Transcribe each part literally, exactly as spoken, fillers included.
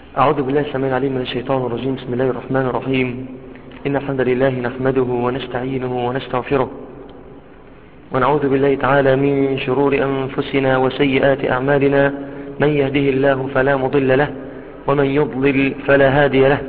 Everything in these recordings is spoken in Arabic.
أعوذ بالله السميع العليم من الشيطان الرجيم. بسم الله الرحمن الرحيم. إن الحمد لله نحمده ونستعينه ونستغفره، ونعوذ بالله تعالى من شرور أنفسنا وسيئات أعمالنا. من يهده الله فلا مضل له، ومن يضلل فلا هادي له.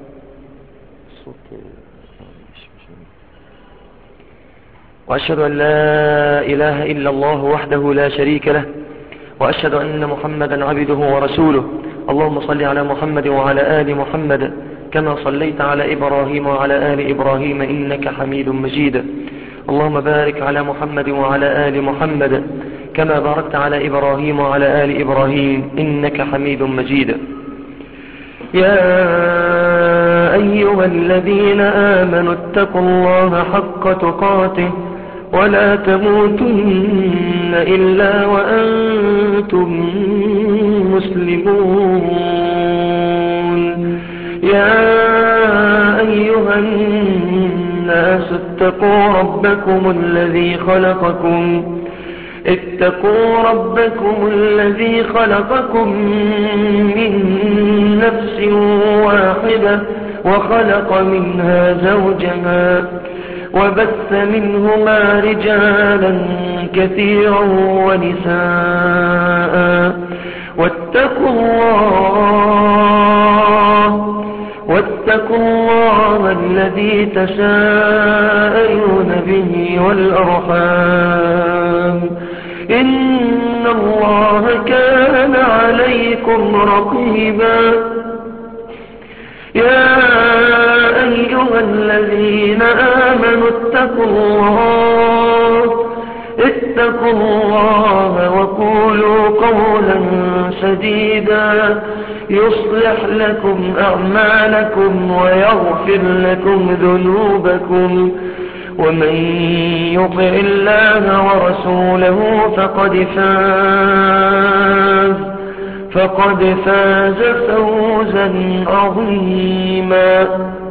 وأشهد أن لا إله إلا الله وحده لا شريك له، وأشهد أن محمدا عبده ورسوله. اللهم صل على محمد وعلى آل محمد كما صليت على إبراهيم وعلى آل إبراهيم إنك حميد مجيد. اللهم بارك على محمد وعلى آل محمد كما باركت على إبراهيم وعلى آل إبراهيم إنك حميد مجيد. يا أيها الذين آمنوا اتقوا الله حق تقاته ولا تموتن إلا وأنتم مسلمون. يا أيها الناس اتقوا ربكم الذي خلقكم اتقوا ربكم الذي خلقكم من نفس واحدة وخلق منها زوجها وبث منهما رجالا كثيرا ونساء. واتقوا الله واتقوا الله الذي تساءلون به والأرحام إن الله كان عليكم رقيبا. يا أيها الذين آمنوا اتقوا الله اتقوا الله وقولوا قولا سديدا يصلح لكم أعمالكم ويغفر لكم ذنوبكم، ومن يطع الله ورسوله فقد فاز فقد فاز فوزا عظيما.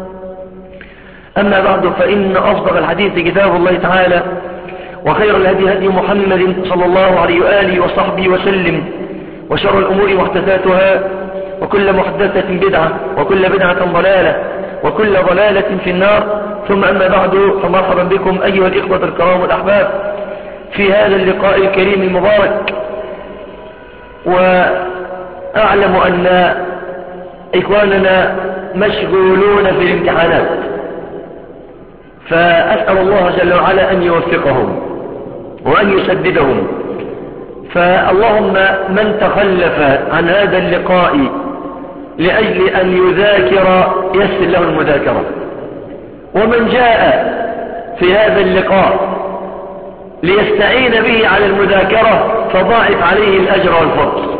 أما بعد، فإن أصدق الحديث كتاب الله تعالى، وخير الهدي هدي محمد صلى الله عليه وآله وصحبه وسلم، وشر الأمور محدثاتها، وكل محدثة بدعة، وكل بدعة ضلالة، وكل ضلالة في النار. ثم أما بعد، فمرحبا بكم أيها الإخوة الكرام والأحباب في هذا اللقاء الكريم المبارك. وأعلم أن إخواننا مشغولون في الامتحانات، فأسأل الله جل وعلا أن يوفقهم وأن يسددهم. فاللهم من تخلف عن هذا اللقاء لأجل أن يذاكر يسر له المذاكرة، ومن جاء في هذا اللقاء ليستعين به على المذاكرة فضاعف عليه الأجر والفضل.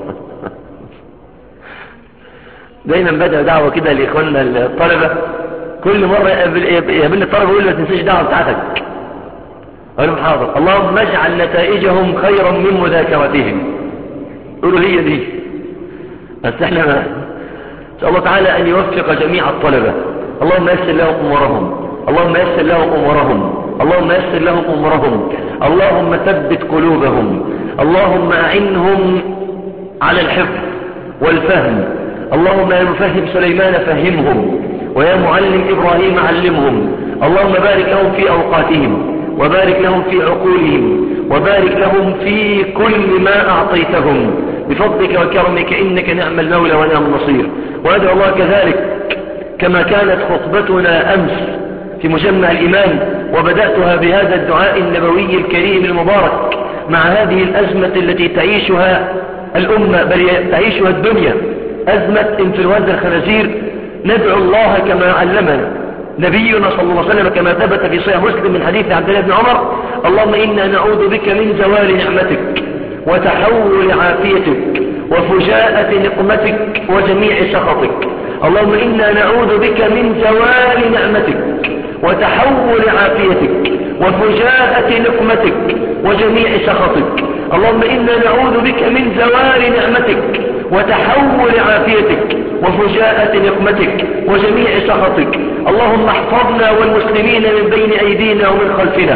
دايما بدأ دعوة كده لإخواننا الطلبة، كل مرة يقابلني الطلبة يقول له ما تنسيش دعوة بتاعتك. أقول لهم حاضر. اللهم اجعل نتائجهم خيرا من مذاكرتهم. يقولوا هي دي. بس احنا ما نسأل الله تعالى أن يوفق جميع الطلبة. اللهم يسر لهم أمورهم، اللهم يسر لهم أمورهم، اللهم يسر لهم أمورهم، اللهم ثبت قلوبهم، اللهم أعنهم على الحفظ والفهم. اللهم يا مفهم سليمان فهمهم، ويا معلم إبراهيم علمهم. اللهم بارك لهم في أوقاتهم، وبارك لهم في عقولهم، وبارك لهم في كل ما أعطيتهم بفضلك وكرمك، إنك نعم المولى ونعم النصير. وأدعو الله كذلك كما كانت خطبتنا أمس في مجمع الإيمان، وبدأتها بهذا الدعاء النبوي الكريم المبارك مع هذه الأزمة التي تعيشها الأمة، بل تعيشها الدنيا، أزمة انفلونزا الخنازير. ندعو الله كما علمنا نبينا صلى الله عليه وسلم كما ثبت في صحيح مسلم من حديث عبد الله بن عمر: اللهم إنا نعوذ بك من زوال نعمتك وتحول عافيتك وفجاءة نقمتك وجميع سخطك. اللهم إنا نعوذ بك من زوال نعمتك وتحول عافيتك وفجاءة نقمتك وجميع سخطك. اللهم إنا نعوذ بك من زوال نعمتك وتحول عافيتك وفجاءة نقمتك وجميع سخطك. اللهم احفظنا والمسلمين من بين أيدينا ومن خلفنا،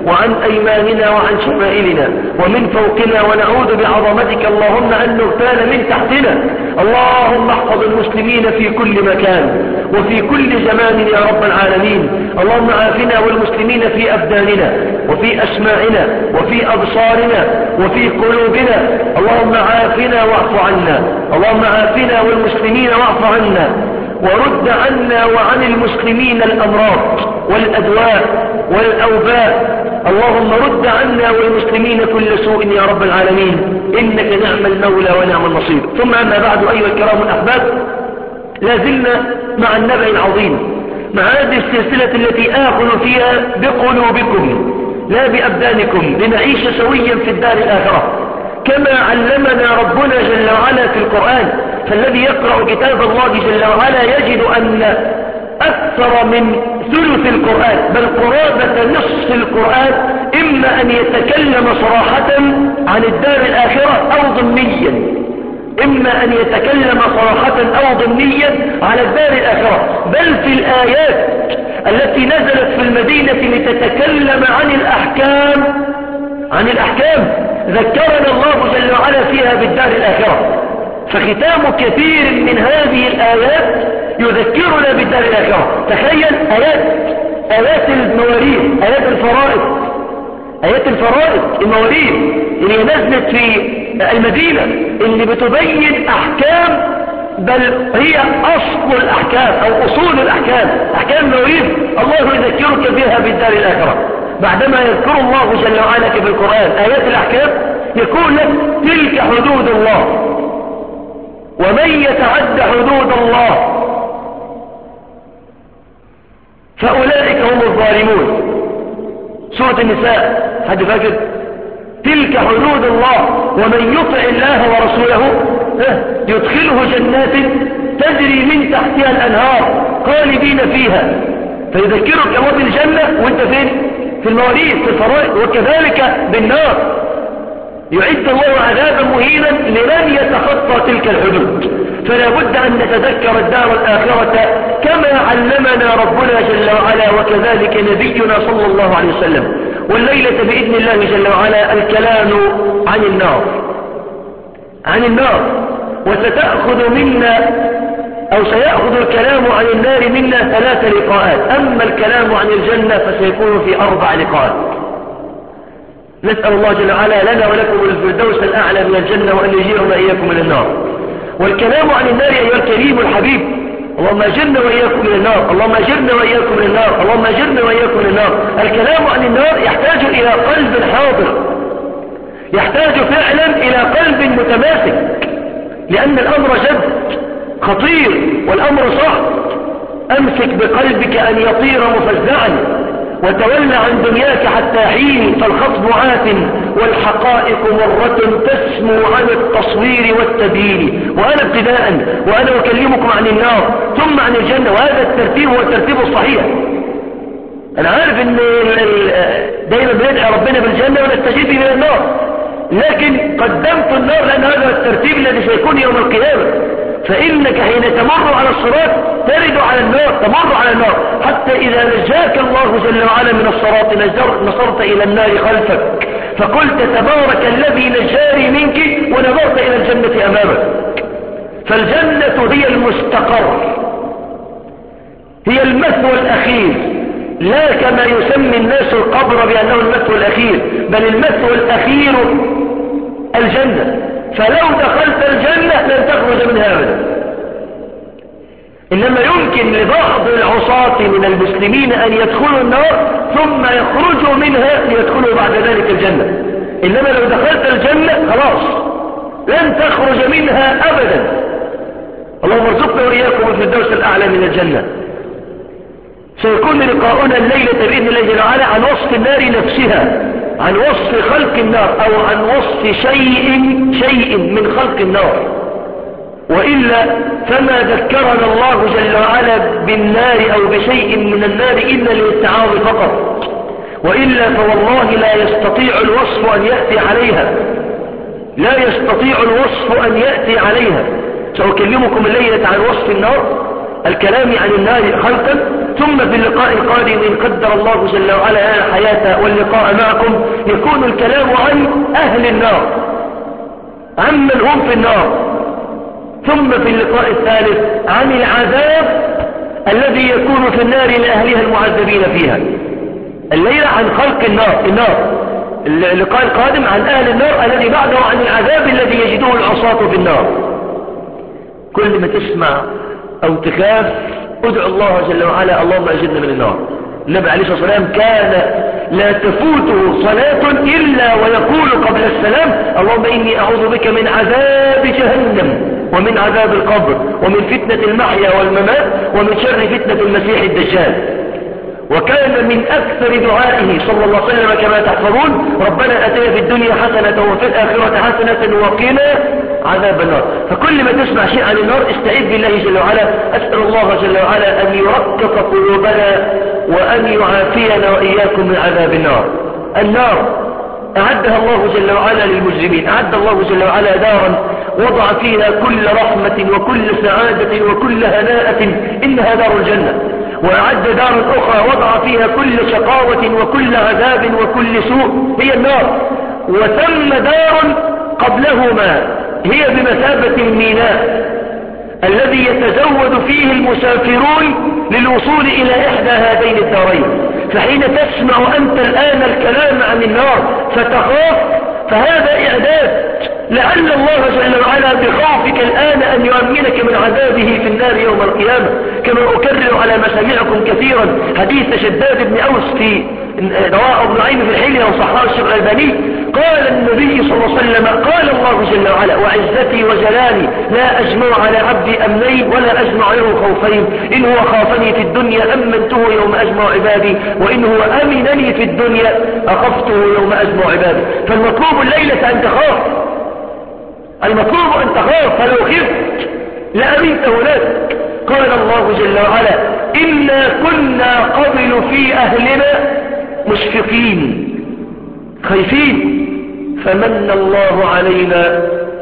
وعن أيماننا وعن شمائلنا ومن فوقنا، ونعوذ بعظمتك اللهم أن نغتال من تحتنا. اللهم احفظ المسلمين في كل مكان وفي كل زمان يا رب العالمين. اللهم عافنا والمسلمين في أبداننا وفي أسماعنا وفي أبصارنا وفي قلوبنا. اللهم عافنا واعف عنا. اللهم عافنا والمسلمين واعف عنا، ورد عنا وعن المسلمين الأمراض والأدواء والأوباء. اللهم رد عنا والمسلمين كل سوء يا رب العالمين، إنك نعم المولى ونعم النصير. ثم أما بعد أيها الكرام الأحباب، لازلنا مع النبأ العظيم، مع هذه السلسلة التي آخذ فيها بقلوبكم لا بأبدانكم لنعيش سويا في الدار الآخرة كما علمنا ربنا جل وعلا في القرآن. فالذي يقرأ كتاب الله جل وعلا يجد أن أكثر من ثلث القرآن بل قرابة نصف القرآن إما أن يتكلم صراحة عن الدار الآخرة أو ضمنيا، إما أن يتكلم صراحة أو ضمنيا على الدار الآخرة، بل في الآيات التي نزلت في المدينة لتتكلم عن الأحكام عن الأحكام ذكرنا الله جل وعلا فيها بالدار الآخرة. فختام كثير من هذه الآيات يذكرنا بالدار الآخرة. تخيل آيات آيات المواريث، آيات الفرائض، آيات الفرائض المواريث اللي نزلت في المدينة اللي بتبين أحكام، بل هي أصل الأحكام أو أصول الأحكام، أحكام المواريث. الله يذكرك بها بالدار الآخرة. بعدما يذكر الله جل وعلا في القرآن آيات الأحكام يقول لك تلك حدود الله، ومن يتعد حدود الله فأولئك هم الظالمون. سورة النساء، حد فاكر؟ تلك حدود الله ومن يطع الله ورسوله يدخله جنات تجري من تحتها الأنهار خالدين فيها. فيذكرك الله بالجنة وانت فين؟ في المواريث، في الفرائض. وكذلك بالنار، يعد الله عذابا مهينا لمن يتخطى تلك الحدود. فلا بد أن نتذكر الدار الآخرة كما علمنا ربنا جل وعلا وكذلك نبينا صلى الله عليه وسلم. والليلة بإذن الله جل وعلا الكلام عن النار عن النار وستأخذ منا أو سيأخذ الكلام عن النار منا ثلاث لقاءات. أما الكلام عن الجنة فسيكون في أربع لقاءات. نسأل الله جل وعلا لنا ولكم الفردوس الأعلى من الجنة وأن يجيرنا إياكم من النار. والكلام عن النار أيها الكريم الحبيب، اللهم أجرنا وإياكم من النار، اللهم أجرنا وإياكم من النار، اللهم أجرنا وإياكم من النار. الكلام عن النار يحتاج إلى قلب حاضر، يحتاج فعلا إلى قلب متماسك، لأن الأمر جد خطير والأمر صعب. أمسك بقلبك أن يطير مفزعا وتولى عن دنياك حتى حين، فالخطب عات والحقائق مرة تسمو عن التصوير والتبيين. وأنا ابتداء وأنا أكلمكم عن النار ثم عن الجنة، وهذا الترتيب هو الترتيب الصحيح. أنا عارف أن دائما بندعي ربنا بالجنة ونستجيب من النار، لكن قدمت النار لأن هذا الترتيب الذي سيكون يوم القيامة. فإنك حين تمر على الصراط ترد على النار، تمر على النار حتى إذا نجاك الله جل وعلا من الصراط نصرت إلى النار خلفك فقلت تبارك الذي نجاني منك ونظرت إلى الجنة أمامك. فالجنة هي المستقر، هي المثوى الأخير، لا كما يسمي الناس القبر بأنه المثوى الأخير، بل المثوى الأخير الجنة. فلو دخلت الجنة لن تخرج منها أبدا. إنما يمكن لبعض العصاة من المسلمين أن يدخلوا النار ثم يخرجوا منها ليدخلوا بعد ذلك الجنة. إنما لو دخلت الجنة خلاص لن تخرج منها أبدا. اللهم ارزقنا وإياكم الفردوس الأعلى من الجنة. سيكون لقاؤنا الليلة بإذن الله جل وعلا عن وصف النار نفسها، عن وصف خلق النار أو عن وصف شيء شيء من خلق النار. وإلا فما ذكرنا الله جل وعلا بالنار أو بشيء من النار إلا للتعاظ فقط، وإلا فوالله لا يستطيع الوصف أن يأتي عليها، لا يستطيع الوصف أن يأتي عليها. سأكلمكم الليلة عن وصف النار، الكلام عن النار خلقا ثم في اللقاء القادم إن قدر الله جل وعلا الحياة واللقاء معكم يكون الكلام عن أهل النار، عمن هم في النار. ثم في اللقاء الثالث عن العذاب الذي يكون في النار لأهلها المعذبين فيها. الليلة عن خلق النار النار اللقاء القادم عن أهل النار الذي بعده عن العذاب الذي يجده العصاة في النار. كل ما تسمع أو تخاف ادعو الله جل وعلا اللهم أجرنا من النار. النبي عليه الصلاة والسلام كان لا تفوته صلاة إلا ويقول قبل السلام اللهم إني أعوذ بك من عذاب جهنم ومن عذاب القبر ومن فتنة المحيا والممات ومن شر فتنة المسيح الدجال. وكان من أكثر دعائه صلى الله عليه وسلم كما تحفظون ربنا أتنا في الدنيا حسنة وفي الآخرة حسنة وقنا عذاب النار. فكل ما تسمع شيء عن النار استعذ بالله جل وعلا. أسأل الله جل وعلا أن يرقق قلوبنا وأن يعافينا وإياكم من عذاب النار. النار أعدها الله جل وعلا للمجرمين، أعد الله جل وعلا دارا وضع فيها كل رحمة وكل سعادة وكل هناءة إنها دار الجنة. وأعد دارا أخرى وضع فيها كل شقاوة وكل عذاب وكل سوء هي النار. وثم دار قبلهما هي بمثابة الميناء الذي يتزود فيه المسافرون للوصول إلى إحدى هذين الدارين. فحين تسمع أنت الآن الكلام عن النار فتخاف فهذا إعداد لعل الله جل وعلا بخوفك الآن أن يؤمنك من عذابه في النار يوم القيامة. كما أكرر على مسامعكم كثيرا حديث شداد بن أوس في رواه ابن نعيم في الحلية وصححه الشيخ الألباني قال النبي صلى الله عليه وسلم قال الله جل وعلا وعزتي وجلالي لا أجمع على عبدي أمنين ولا أجمع له خوفين إن هو خافني في الدنيا أمنته يوم أجمع عبادي وإن هو أمنني في الدنيا أخفته يوم أجمع عبادي. فالمطلوب الليلة أن تخاف، المطلوب أن تخاف، فلو خفت لأمنت هناك. قال الله جل وعلا إنا كنا قبل في أهلنا مشفقين خايفين فمن الله علينا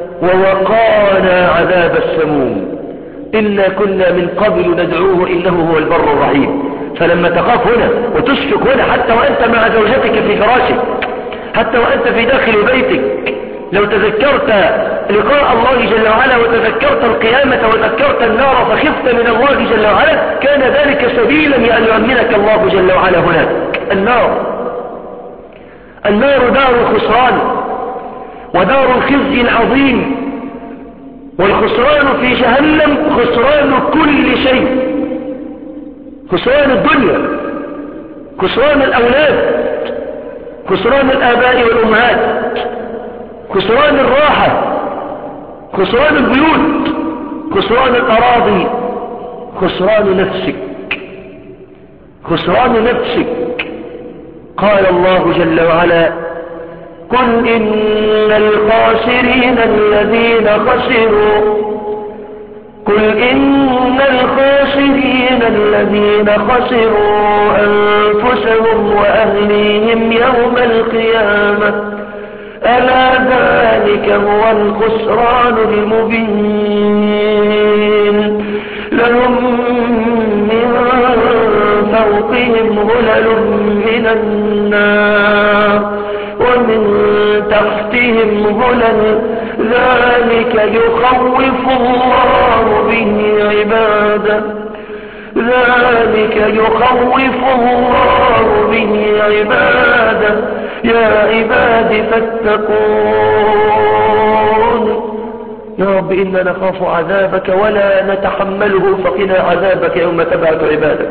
ووقانا عذاب السموم إنا كنا من قبل ندعوه إنه هو البر الرحيم. فلما تخاف هنا وتشفق هنا حتى وأنت مع زوجتك في فراشك، حتى وأنت في داخل بيتك، لو تذكرت لقاء الله جل وعلا وتذكرت القيامة وتذكرت النار فخفت من الله جل وعلا كان ذلك سبيلا لأن يؤمنك الله جل وعلا هناك. النار النار دار خسران ودار خزي عظيم، والخسران في جهنم خسران كل شيء، خسران الدنيا، خسران الأولاد، خسران الآباء والأمهات، خسران الراحة، خسران البيوت، خسران الأراضي، خسران نفسك، خسران نفسك. قال الله جل وعلا قل إن الخاسرين الذين خسروا قل إن الخاسرين الذين خسروا أنفسهم وأهليهم يوم القيامة ألا ذلك هو الخسران المبين. لهم من فوقهم غلل من النار ومن تحتهم غلل ذلك يخوف الله به عباده ذلك يخوف الله به عباده يا عباد فاتقون. يا رب إنا نخاف عذابك ولا نتحمله فقنا عذابك يوم تبعث عبادك.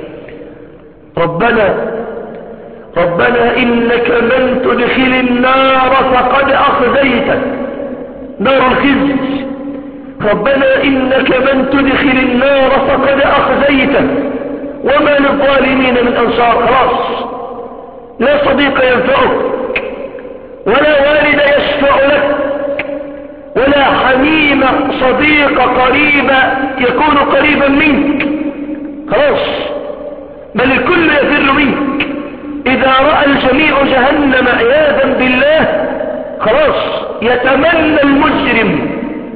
ربنا ربنا إنك من تدخل النار فقد أخزيته نار الخزي. ربنا إنك من تدخل النار فقد أخزيته وما للظالمين من أنصار. خلاص لا صديق ينفعك ولا والد يشفع لك ولا حميم صديق قريب يكون قريبا منك. خلاص بل الكل يفر منك. إذا رأى الجميع جهنم عياذا بالله خلاص يتمنى المجرم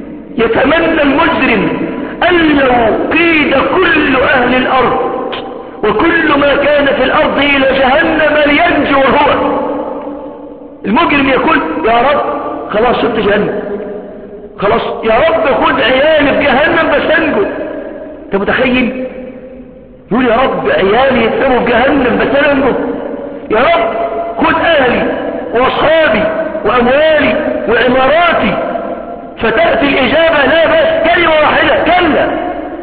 يتمنى المجرم أن لو قيد كل أهل الأرض وكل ما كان في الأرض إلى جهنم لينجو هو. المجرم يقول يا رب خلاص شفت جهنم، خلاص يا رب خد عيالي في جهنم بس انجو. انت متخيل؟ يقول يا رب عيالي يتسموا في جهنم بس انا انجو. يا رب خد اهلي واصحابي واموالي وعماراتي. فتأتي الإجابة لا بس كلمة واحدة كلا.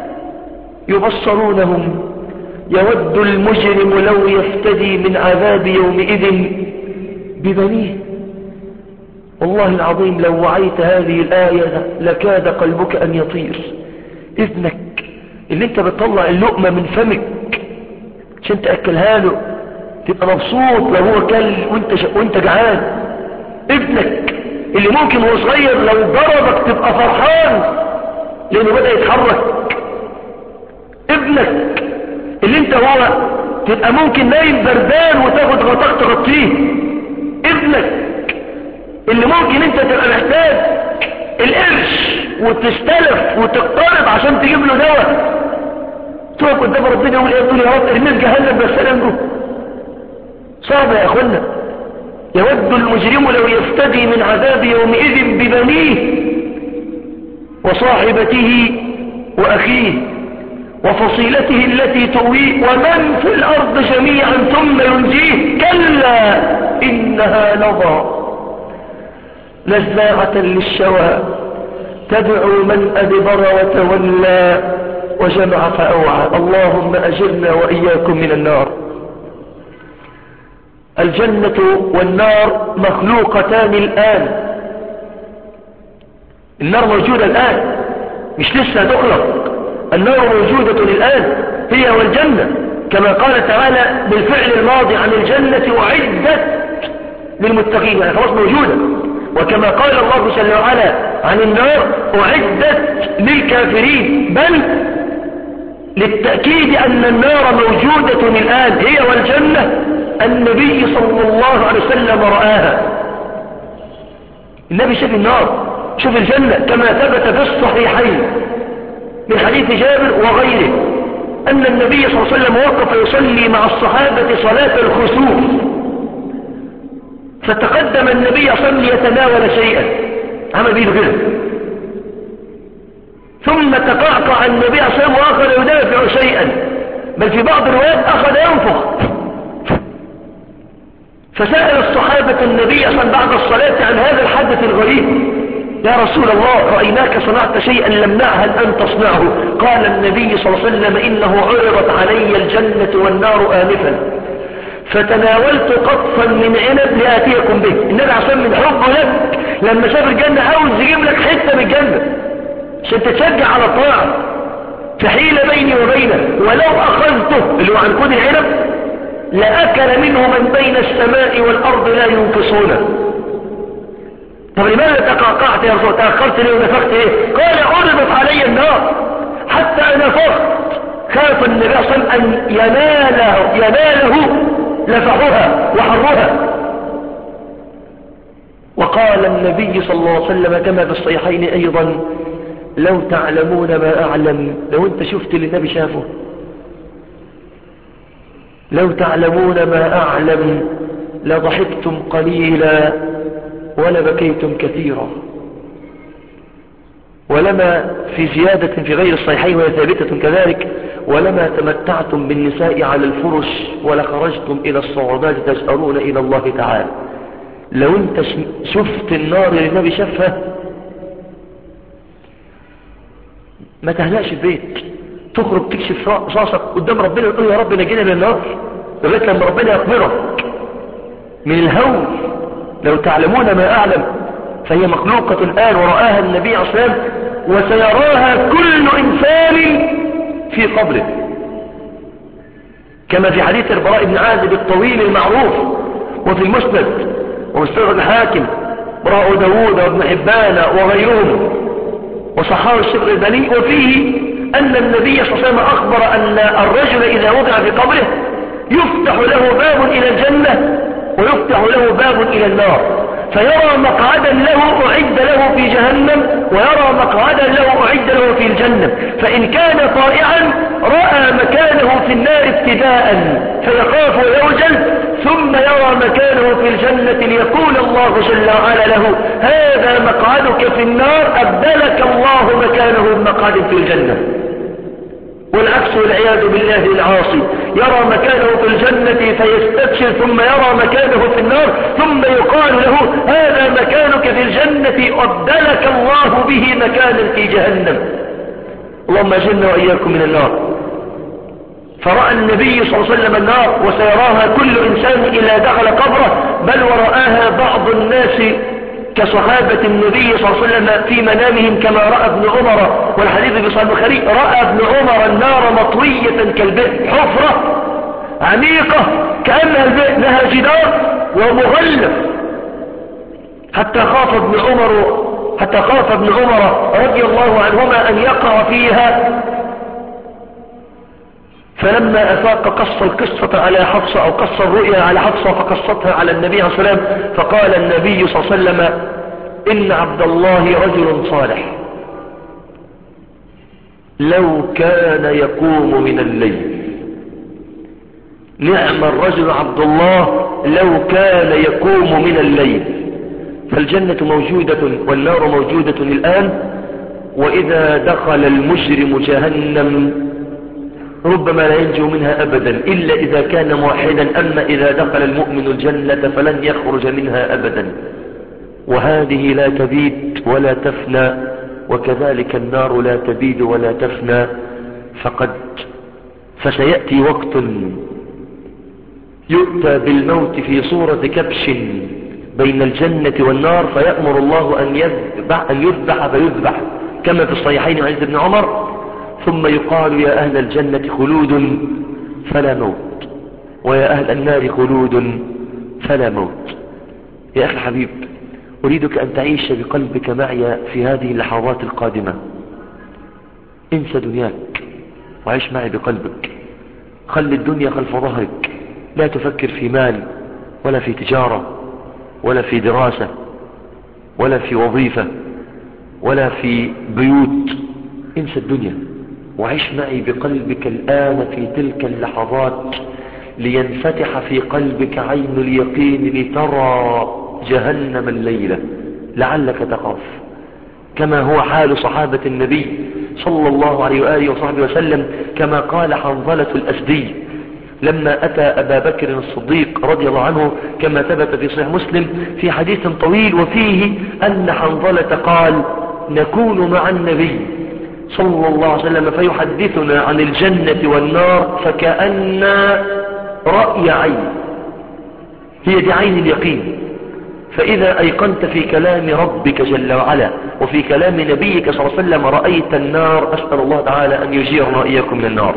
يبصرونهم يود المجرم لو يفتدي من عذاب يومئذ ببنيه. والله العظيم لو وعيت هذه الآية لكاد قلبك أن يطير. ابنك اللي انت بتطلع اللقمة من فمك عشان تأكلها له تبقى مبسوط لو هو كل وانت, ش... وانت جعان. ابنك اللي ممكن هو صغير لو ضربك تبقى فرحان لانه بدأ يتحرك. ابنك اللي انت هو تبقى ممكن نايم بردان وتاخد غطاء تغطيه. ابنك اللي ممكن انت تبقى محتاج القرش وتستلف وتقترض عشان تجيب له دواء، تقف قدام ربنا يقول ايه؟ تقول يا رب ارمي في جهنم بس انجو. صعب يا اخوانا. يود المجرم لو يفتدي من عذاب يومئذ ببنيه وصاحبته واخيه وفصيلته التي تؤويه ومن في الارض جميعا ثم ينجيه. كلا انها لظى نزاعة للشوى تدعو من أدبر وتولى وجمع فأوعى. اللهم أجرنا وإياكم من النار. الجنة والنار مخلوقتان الآن. النار موجودة الآن مش لسه تخلق. النار موجودة الآن هي والجنة كما قال تعالى بالفعل الماضي عن الجنة وعدت للمتقين، يعني خلاص موجودة. وكما قال الله جل وعلا عن النار أعدت للكافرين، بل للتأكيد أن النار موجودة الآن هي والجنة النبي صلى الله عليه وسلم رآها. النبي شاف النار شوف الجنة كما ثبت في الصحيحين من حديث جابر وغيره أن النبي صلى الله عليه وسلم وقف يصلي مع الصحابة صلاة الخسوف، فتقدم النبي صلى الله عليه وسلم ليتناول شيئا، عمل بيه كده، ثم تقعقع النبي صلى الله عليه وسلم وآخر يدافع شيئا، بل في بعض الروايات أخذ ينفخ. فسأل الصحابة النبي صلى الله عليه وسلم بعد الصلاة عن هذا الحدث الغريب: يا رسول الله رأيناك صنعت شيئا لم نعهد أن تصنعه. قال النبي صلى الله عليه وسلم: إنه عرضت علي الجنة والنار آنفا فتناولت قطفا من عنب لآتيكم به. النبي عشان من حبه لك لما شاف الجنة عاوز يجيب لك حتة من الجنة عشان تتشجع على الطاعة، فحيل بيني وبينه، ولو أخذته اللي هو عن كود العنب لأكل منه من بين السماء والأرض لا ينقصونه. طب لماذا تقعقعت يا رسول؟ تأخرت ليه ونفخت ايه؟ قال: عرضت علي النار حتى نفخت، خاف النبي صلى الله عليه وسلم أن يناله, يناله لفحها وحرها. وقال النبي صلى الله عليه وسلم كما في الصحيحين أيضا: لو تعلمون ما أعلم. لو انت شفت اللي النبي شافه، لو تعلمون ما أعلم لضحكتم قليلا ولبكيتم كثيرا. ولما في زيادة في غير الصحيحين وهي ثابتة كذلك: ولما تمتعتم بالنساء على الفرش ولخرجتم إلى الصعودات تجأرون إلى الله تعالى. لو انت شفت النار اللي النبي شافها ما تهلأش البيت، تخرج تكشف راسك قدام ربنا وتقول: يا رب نجينا من النار، لغاية لما ربنا يقبرك من الهول. لو تعلمون ما أعلم. فهي مخلوقة الآن ورآها النبي عليه الصلاة والسلام، وسيراها كل إنسان في قبره، كما في حديث البراء بن عازب الطويل المعروف وفي المسند ومستدرك الحاكم ورواه داود وابن حبان وغيرهم وصححه الشيخ الألباني، وفيه أن النبي صلى الله عليه وسلم أخبر أن الرجل إذا وضع في قبره يفتح له باب إلى الجنة ويفتح له باب إلى النار، فيرى مقعدا له أعد له في جهنم ويرى مقعدا له أعد له في الجنة. فإن كان طائعا رأى مكانه في النار ابتداء فيخاف ويوجل، ثم يرى مكانه في الجنة ليقول الله جل وعلا له هذا مقعدك في النار، أبدلك الله مكانه بمقعد في الجنة. والعكس والعياذ بالله العاصي يرى مكانه في الجنة فيستبشر، ثم يرى مكانه في النار، ثم يقال له هذا مكانك في الجنة أبدلك الله به مكانا في جهنم. اللهم اجرنا وإياكم من النار. فرأى النبي صلى الله عليه وسلم النار، وسيراها كل إنسان إذا دخل قبره، بل ورآها بعض الناس كصحابة النبي صلى الله عليه وسلم في منامهم كما رأى ابن عمر، والحديث في صحيح البخاري رأى ابن عمر النار مطوية كالبئر، حفرة عميقة كأنها البئر لها جدار ومغلف، حتى خاف ابن عمر حتى خاف ابن عمر رضي الله عنهما أن يقع فيها، فلما أفاق قص القصة على حفصة أو قص الرؤيا على حفصة فقصتها على النبي عليه الصلاة والسلام، فقال النبي صلى الله عليه وسلم إن عبد الله رجل صالح لو كان يقوم من الليل. نعم الرجل عبد الله لو كان يقوم من الليل. فالجنة موجودة والنار موجودة الآن، وإذا دخل المجرم جهنم ربما لا ينجو منها أبدا إلا إذا كان موحدا، أما إذا دخل المؤمن الجنة فلن يخرج منها أبدا. وهذه لا تبيد ولا تفنى، وكذلك النار لا تبيد ولا تفنى. فقد فسيأتي وقت يؤتى بالموت في صورة كبش بين الجنة والنار، فيأمر الله أن يذبح, أن يذبح فيذبح كما في الصحيحين عن ابن عمر، ثم يقال يا أهل الجنة خلود فلا موت، ويا أهل النار خلود فلا موت. يا أخي الحبيب، أريدك أن تعيش بقلبك معي في هذه اللحظات القادمة. انسى دنياك وعيش معي بقلبك. خلي الدنيا خلف ظهرك، لا تفكر في مال ولا في تجارة ولا في دراسة ولا في وظيفة ولا في بيوت. انسى الدنيا وعيش معي بقلبك الآن في تلك اللحظات، لينفتح في قلبك عين اليقين لترى جهنم الليلة لعلك تخاف، كما هو حال صحابة النبي صلى الله عليه وآله وصحبه وسلم، كما قال حنظلة الأسدي لما أتى أبا بكر الصديق رضي الله عنه، كما ثبت في صحيح مسلم في حديث طويل وفيه أن حنظلة قال نكون مع النبي صلى الله عليه وسلم فيحدثنا عن الجنة والنار فكأن رأي عين، هي دي عين اليقين. فإذا أيقنت في كلام ربك جل وعلا وفي كلام نبيك صلى الله عليه وسلم رأيت النار. أسأل الله تعالى أن يجيرنا إياكم من النار.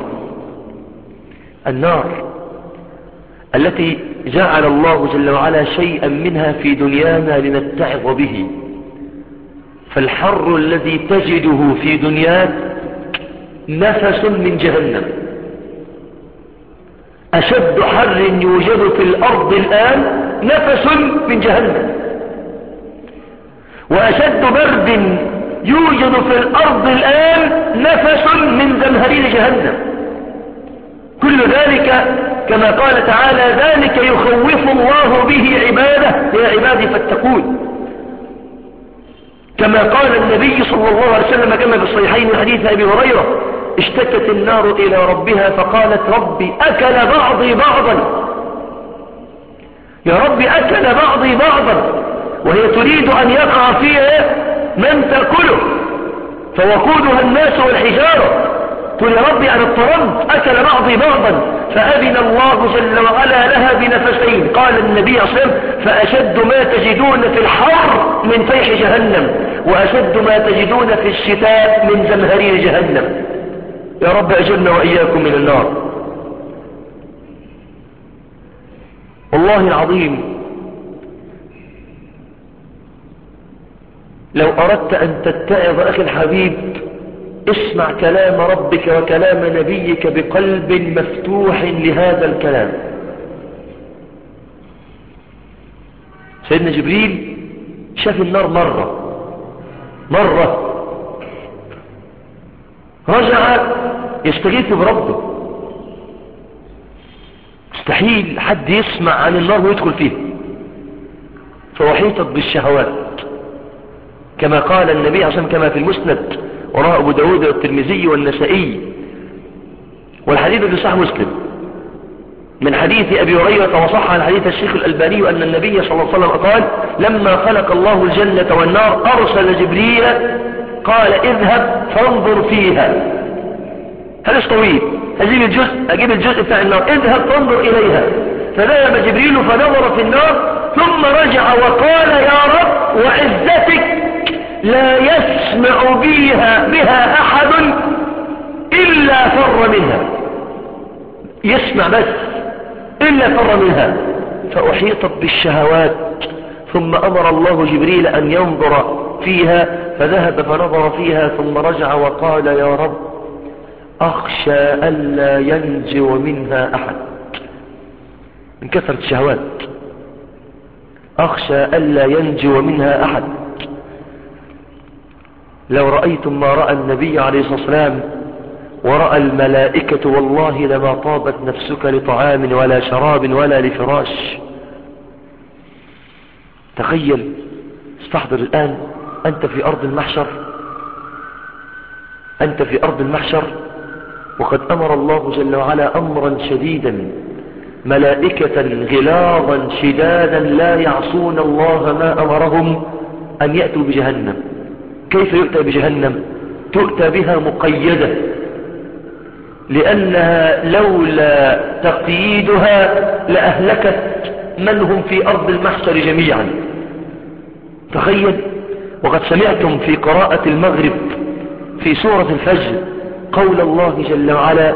النار التي جعل الله جل وعلا شيئا منها في دنيانا لنتعظ به. فالحر الذي تجده في دنياك نفس من جهنم، أشد حر يوجد في الأرض الآن نفس من جهنم، وأشد برد يوجد في الأرض الآن نفس من زمهرير جهنم. كل ذلك كما قال تعالى ذلك يخوف الله به عباده يا عبادي فاتقون. كما قال النبي صلى الله عليه وسلم كما في الصحيحين من حديث أبي هريرة اشتكت النار إلى ربها فقالت ربي أكل بعضي بعضا، يا ربي أكل بعضي بعضا، وهي تريد أن يقع فيها من تأكله فوقودها الناس والحجارة. قل يا ربي أنا اضطرمت أكل بعضي بعضا، فأذن الله جل وعلا لها بنفسين. قال النبي صلى الله عليه وسلم فأشد ما تجدون في الحر من فيح جهنم، وأشد ما تجدون في الشتاء من زمهرير جهنم. يا رب أجرنا وإياكم من النار. والله العظيم لو أردت أن تتعظ أخي الحبيب اسمع كلام ربك وكلام نبيك بقلب مفتوح لهذا الكلام. سيدنا جبريل شاف النار مرة مرة رجع يستغيث بربه مستحيل حد يسمع عن النار ويدخل فيه، فأحيطت بالشهوات كما قال النبي عليه كما في المسند ورواه أبو داود والترمذي والنسائي، والحديث في صحيح مسلم من حديث أبي هريرة وصح عن حديث الشيخ الألباني أن النبي صلى الله عليه وسلم قال لما خلق الله الجنة والنار أرسل جبريل قال اذهب فانظر فيها. هذا طويل، أجيب الجزء أجيب الجزء بتاع النار، اذهب فانظر إليها. فذهب جبريل فنظر في النار ثم رجع وقال يا رب وعزتك لا يسمع بها بها أحد إلا فر منها، يسمع بس إلا فر منها. فأحيطت بالشهوات ثم أمر الله جبريل أن ينظر فيها، فذهب فنظر فيها ثم رجع وقال يا رب أخشى ألا ينجو منها أحد، من كثرة الشهوات أخشى ألا ينجو منها أحد. لو رأيتم ما رأى النبي عليه الصلاة والسلام ورأى الملائكة والله لما طابت نفسك لطعام ولا شراب ولا لفراش. تخيل، استحضر الآن أنت في أرض المحشر، أنت في أرض المحشر وقد أمر الله جل وعلا أمرا شديدا، ملائكة غلاظا شدادا لا يعصون الله ما أمرهم أن يأتوا بجهنم. كيف يؤتى بجهنم؟ تؤتى بها مقيدة، لأنها لولا تقييدها لأهلكت من هم في أرض المحشر جميعا. تخيل، وقد سمعتم في قراءة المغرب في سورة الفجر قول الله جل وعلا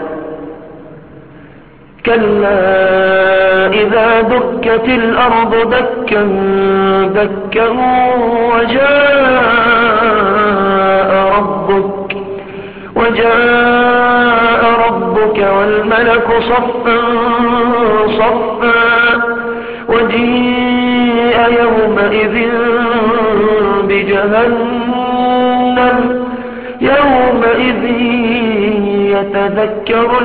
كلا إذا دكت الأرض دكا دكا وجاء ربك وجاء ربك والملك صفا صفا وجيء يومئذ بجهنم يومئذ يتذكر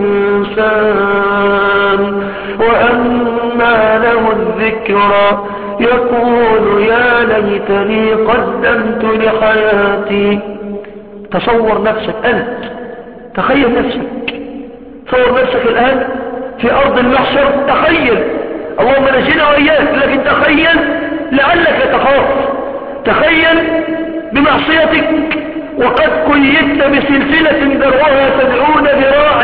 الإنسان وأنى له الذكرى يقول يا ليتني قدمت لحياتي. تصور نفسك أنت، تخيل نفسك، تصور نفسك الآن في أرض المحشر. تخيل، اللهم نجينا وإياك، لكن تخيل لعلك تخاف، تخيل بمعصيتك وقد قيدت بسلسلة ذرعها سبعون ذراعا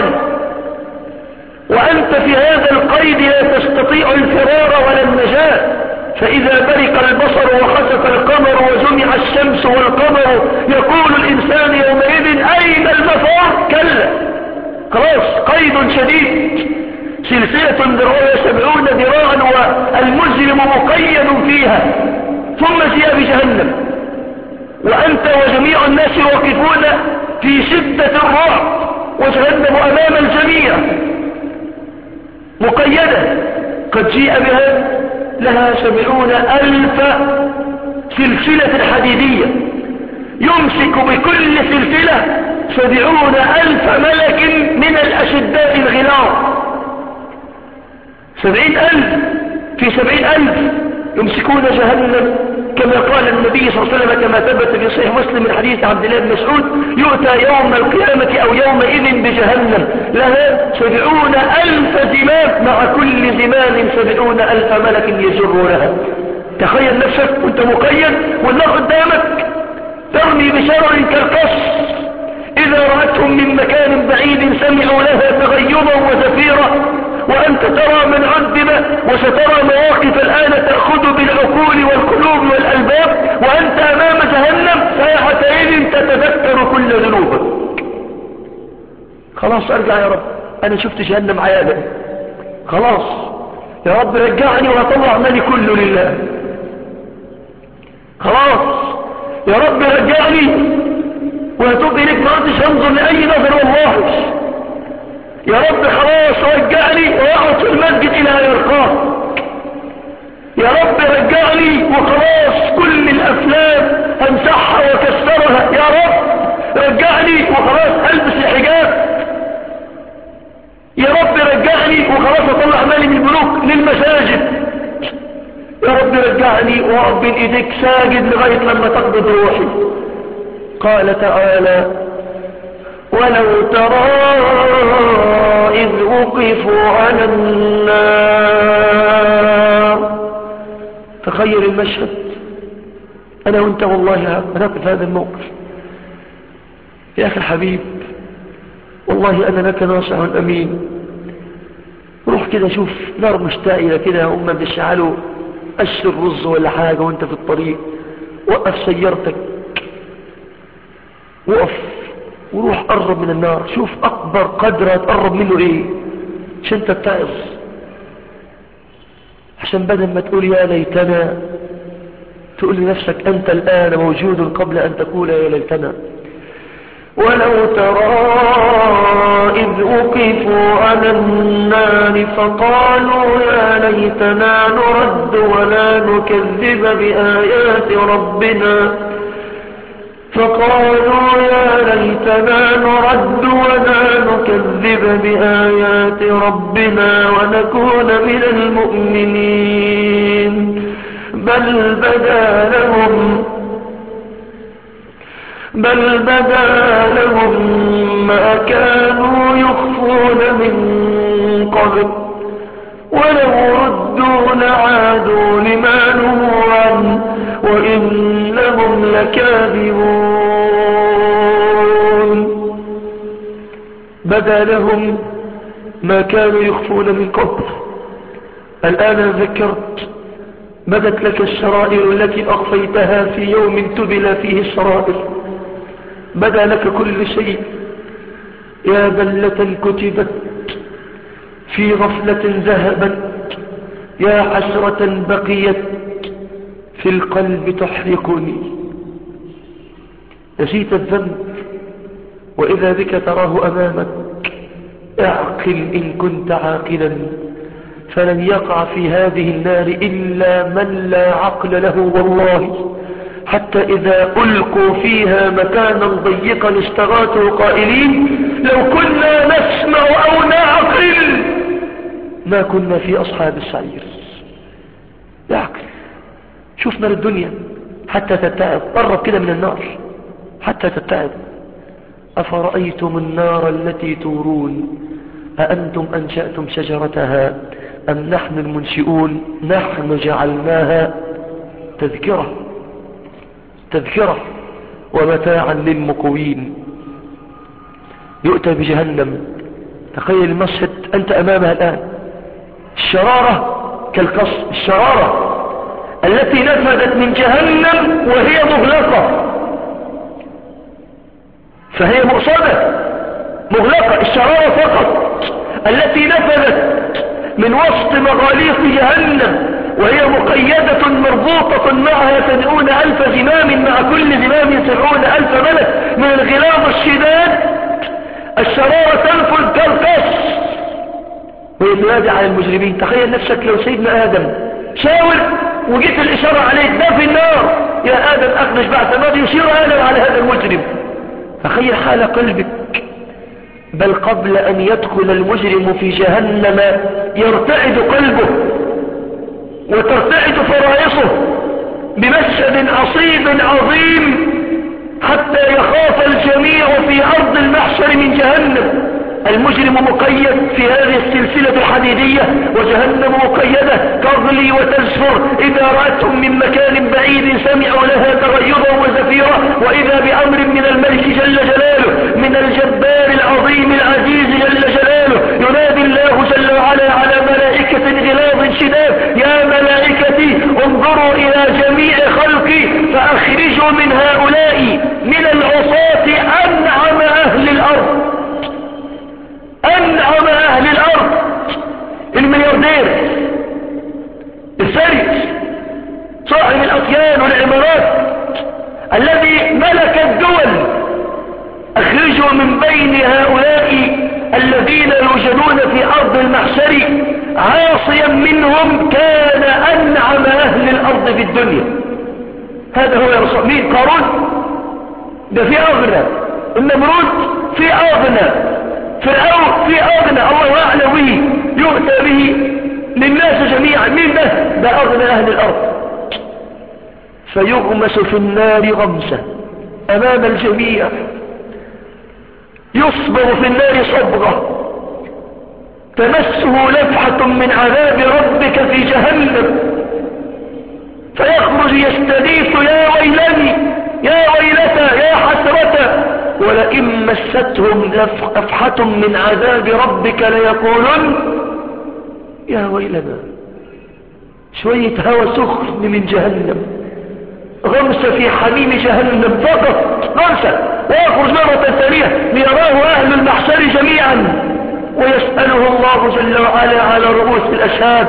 وأنت في هذا القيد لا تستطيع الفرار ولا النجاة. فإذا برق البصر وخسف القمر وجمع الشمس والقمر يقول الإنسان يومئذ أين المفر؟ كلا، خلاص قيد شديد، سلسلة ذرعها سبعون ذراعا والمجرم مقيد فيها. ثم جاء بجهنم وأنت وجميع الناس واقفون في شدة الرعب وجهنم أمام الجميع مقيدة، قد جيء بها لها سبعون ألف سلسلة حديدية يمسك بكل سلسلة سبعون ألف ملك من الأشداء الغلاظ. سبعين ألف في سبعين ألف يمسكون جهنم، كما قال النبي صلى الله عليه وسلم كما ثبت في صحيح مسلم من حديث عبد الله بن مسعود يؤتى يوم القيامة أو يومئذ بجهنم لها سبعون ألف زمام مع كل زمام سبعون ألف ملك يجرونها. تخيل نفسك وانت مقيد والنار قدامك ترمي بشرر كالقص، إذا رأتهم من مكان بعيد سمعوا لها تغيظا وزفيرا، وأنت ترى من عذب وسترى مواقف الآن تأخذ بالعقول والقلوب والألباب وأنت أمام جهنم، ساعتين تتذكر كل ذنوبك. خلاص أرجع يا رب، أنا شفت جهنم عيانا، خلاص يا رب رجعني وأطلع مالي كله لله، خلاص يا رب رجعني وأتوب إليك، ما عدتش أنظر لأي نظر والله. يا رب خلاص رجعني وأقعد في المسجد إلى أن يرقاه. يا رب رجعني وخلاص كل الأفلام أمسحها وكسرها. يا رب رجعني وخلاص ألبس الحجاب. يا رب رجعني وخلاص أطلع رجعني واقف بين ايديك ساجد لغاية لما تقبض روحي. قال تعالى ولو ترى إذ وقفوا على النار. تخيل المشهد، أنا وأنت والله هنقف هذا الموقف. يا أخي الحبيب والله أنا لك ناصح أمين. روح كده شوف نار مشتعلة كده، هم بيشعلوا قش الرز ولا حاجة وانت في الطريق، وقف سيارتك، وقف وروح قرب من النار، شوف أكبر قدر هتقرب منه إيه عشان تتعظ، عشان بدل ما تقول يا ليتنا تقول لنفسك أنت الآن موجود قبل أن تقول يا ليتنا. ولو ترى إذ وقفوا على النار فقالوا يا ليتنا نرد ولا نكذب بآيات ربنا فقالوا يا ليتنا نرد ولا نكذب بآيات ربنا ونكون من المؤمنين بل بدا لهم بل بدا لهم ما كانوا يخفون من قبل ولو ردوا لعادوا لما نهوا عنه وإنهم لكاذبون. بدا لهم ما كانوا يخفون من قبل. الآن ذكرت بدت لك السرائر التي أخفيتها في يوم تبلى فيه السرائر. بدا لك كل شيء. يا بلة كتبت في غفلة ذهبت، يا حسرة بقيت في القلب تحرقني. نسيت الذنب وإذا بك تراه أمامك. اعقل إن كنت عاقلا، فلن يقع في هذه النار إلا من لا عقل له والله. حتى إذا ألقوا فيها مكانا ضيقا استغاثوا قائلين لو كنا نسمع أو نعقل ما كنا في أصحاب السعير. يعقل، شوف نار الدنيا حتى تتعب، قرب كده من النار حتى تتعب. أفرأيتم النار التي تورون أأنتم أنشأتم شجرتها أم نحن المنشئون نحن جعلناها تذكرة تذكرة ومتاعا للمقوين. يؤتى بجهنم، تخيل المشهد أنت أمامها الآن. الشرارة كالقصر، الشرارة التي نفذت من جهنم وهي مغلقة، فهي مؤصدة مغلقة. الشرارة فقط التي نفذت من وسط مغاليق جهنم وهي مقيدة مربوطة معها سبعون ألف زمام، مع كل زمام سبعون ألف ملك من الغلاظ الشداد. الشرارة تنفذ كالقص ويتنادي على المجرمين. تخيل نفسك لو سيدنا آدم شاور وجيت الإشارة عليك ده في النار، يا آدم أخرج بعد ما يشير آدم على هذا المجرم. تخيل حال قلبك. بل قبل أن يدخل المجرم في جهنم يرتعد قلبه وترتعد فرائصه بمشهد عصيب عظيم حتى يخاف الجميع في أرض المحشر من جهنم. المجرم مقيد في هذه السلسلة الحديدية وجهنم مقيدة تغلي وتزفر. إذا رأتهم من مكان بعيد سمعوا لها تغيظا وزفيرا، وإذا بأمر من الملك جل جلاله من الجبار العظيم العزيز جل جلاله ينادي الله جل وعلا على ملائكة غلاظ شداد يا ملائكتي انظروا إلى جميع خلقي فأخرجوا من هؤلاء من العصاة أنعم أهل الأرض. أنعم أهل الأرض، الملياردير الثري صاحب الأطيان والعمارات الذي ملك الدول. أخرجوا من بين هؤلاء الذين يوجدون في أرض المحشر عاصيا منهم كان أنعم أهل الأرض في الدنيا. هذا هو يا رسول. مين؟ قارون ده في أغنى، النمرود في أغنى، فرعون في أغنى، الله أعلم به، يؤتى به للناس جميعا. مين ده؟ ده أغنى أهل الأرض. فيغمس في النار غمسة أمام الجميع، يصبغ في النار صبغة تمسه لفحة من عذاب ربك في جهنم، فيخرج يستغيث يا ويلني يا ويلتى يا حسرة، ولئن مستهم لفحة من عذاب ربك ليقولن يا ويلنا. شوية هوى سخن من جهنم، غمسة في حميم جهنم فقط، غمسة، ويخرج مرة ثانية ليراه أهل المحشر جميعا، ويسأله الله جل وعلا على رؤوس الأشهاد: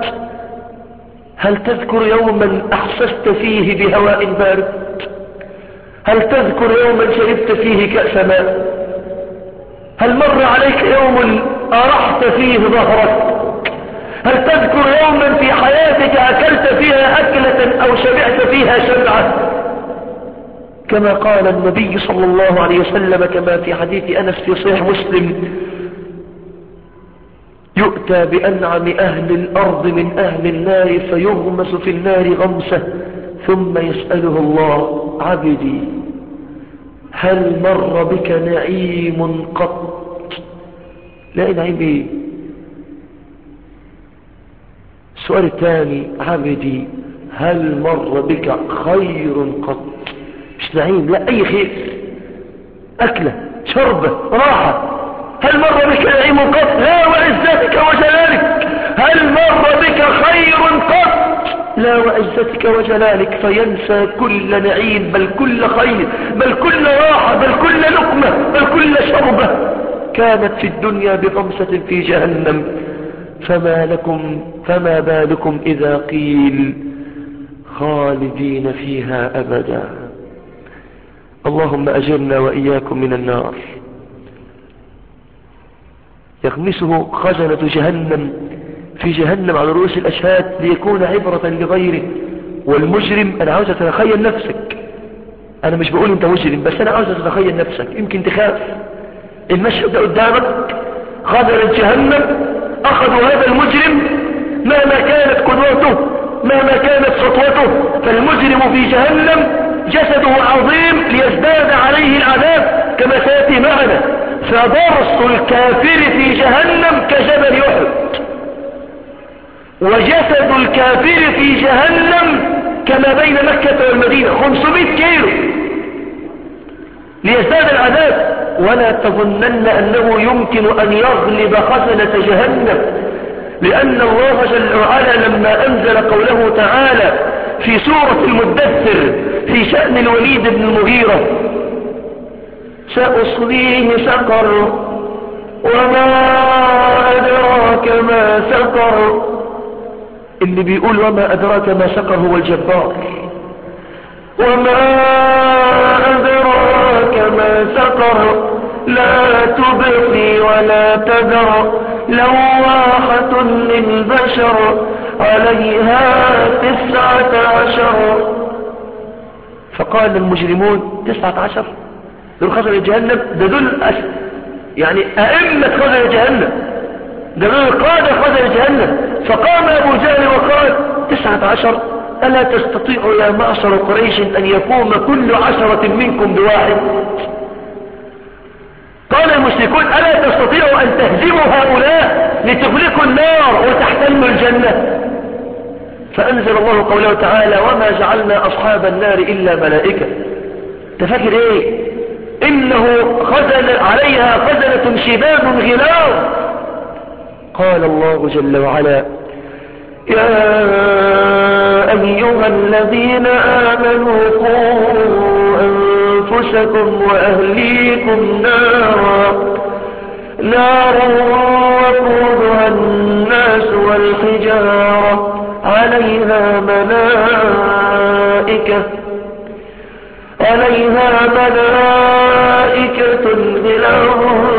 هل تذكر يوما أحسست فيه بهواء بارد؟ هل تذكر يوما شربت فيه كأس ماء؟ هل مر عليك يوم أرحت فيه ظهرك؟ هل تذكر يوما في حياتك أكلت فيها أكلة أو شبعت فيها شبعة؟ كما قال النبي صلى الله عليه وسلم كما في حديث أنس في صحيح مسلم: يؤتى بأنعم أهل الأرض من أهل النار فيغمس في النار غمسة، ثم يسأله الله: عبدي هل مر بك نعيم قط؟ لا نعيم ايه؟ السؤال الثاني: عبدي هل مر بك خير قط؟ مش نعيم، لا، أي خير، أكلة شربة راحة. هل مر بك نعيم قط؟ لا، وعزتك وجلالك. هل مر بك خير قط؟ لا، وعزتك وجلالك. فينسى كل نعيم، بل كل خير، بل كل راحة، بل كل لقمة، بل كل شربة كانت في الدنيا بغمسة في جهنم. فما لكم فما بالكم إذا قيل خالدين فيها أبدا. اللهم أجرنا وإياكم من النار. يغمسه خزنة جهنم في جهنم على رؤوس الأشهاد ليكون عبرة لغيره. والمجرم، أنا عاوز أتخيل نفسك، أنا مش بقول أنت مجرم، بس أنا عاوز أتخيل نفسك، يمكن تخاف. المشهد ده قدامك، خزنة جهنم أخذوا هذا المجرم مهما كانت قدوته، مهما كانت سطوته، فالمجرم في جهنم جسده عظيم ليزداد عليه العذاب كما سيأتي معنا. فضرس الكافر في جهنم كجبل أحد، وجسد الكافر في جهنم كما بين مكة والمدينة خمسمائة كيلو ليزداد العذاب. ولا تظنن أنه يمكن أن يغلب خزنة جهنم، لأن الله جل وعلا لما أنزل قوله تعالى في سورة المدثر في شأن الوليد بن المغيرة: سأصليه سقر وما أدراك ما سقر، اللي بيقول وما أدراك ما سقر هو الجبار. وما أدراك ما سقر لا تبقي ولا تذر لواحة للبشر عليها تسعة عشر. فقال المجرمون: تسعة عشر دول خزنة جهنم؟ ده دول أس... يعني أئمة خزنة جهنم، ده دول قادة خزنة جهنم. فقام أبو جهل وقال: تسعة عشر؟ ألا تستطيعوا يا معشر قريش أن يقوم كل عشرة منكم بواحد؟ قال المشركون: ألا تستطيعوا أن تهزموا هؤلاء لتغلقوا النار وتحتلوا الجنة؟ فأنزل الله قوله تعالى: وما جعلنا أصحاب النار إلا ملائكة. تفكر إيه؟ إنه خزن عليها خزنة شباب غلاظ. قال الله جل وعلا: يا أيها الذين آمنوا قوا أنفسكم وأهليكم نارا نارا وقودها الناس والحجارة عليها ملائكة عليها ملائكة غلاظ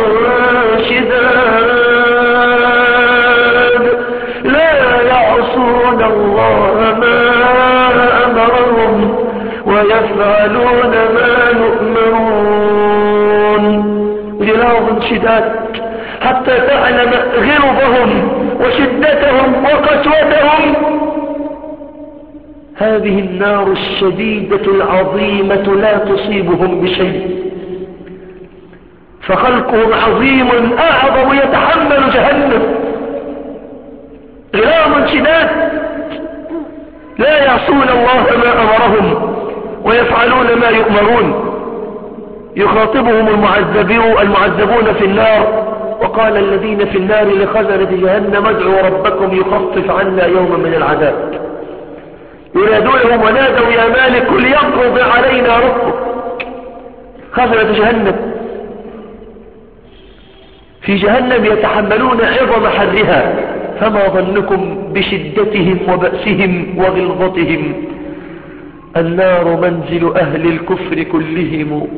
شداد لا يعصون الله ما أمرهم ويفعلون ما يؤمرون. غلاظ شداد حتى تعلم غلظهم وشدتهم وقسوتهم. هذه النار الشديدة العظيمة لا تصيبهم بشيء، فخلقهم عظيم أعظم يتحمل جهنم، غلام شداد لا يعصون الله ما أمرهم ويفعلون ما يؤمرون. يخاطبهم المعذبون في النار: وقال الذين في النار لخزنة جهنم ادعوا ربكم يخفف عنا يوما من العذاب. ينادونهم: ونادوا يا مالك ليقضي علينا ربك. خزنة جهنم في جهنم يتحملون عظم حرها، فما ظنكم بشدتهم وبأسهم وغلظتهم. النار منزل أهل الكفر كلهم،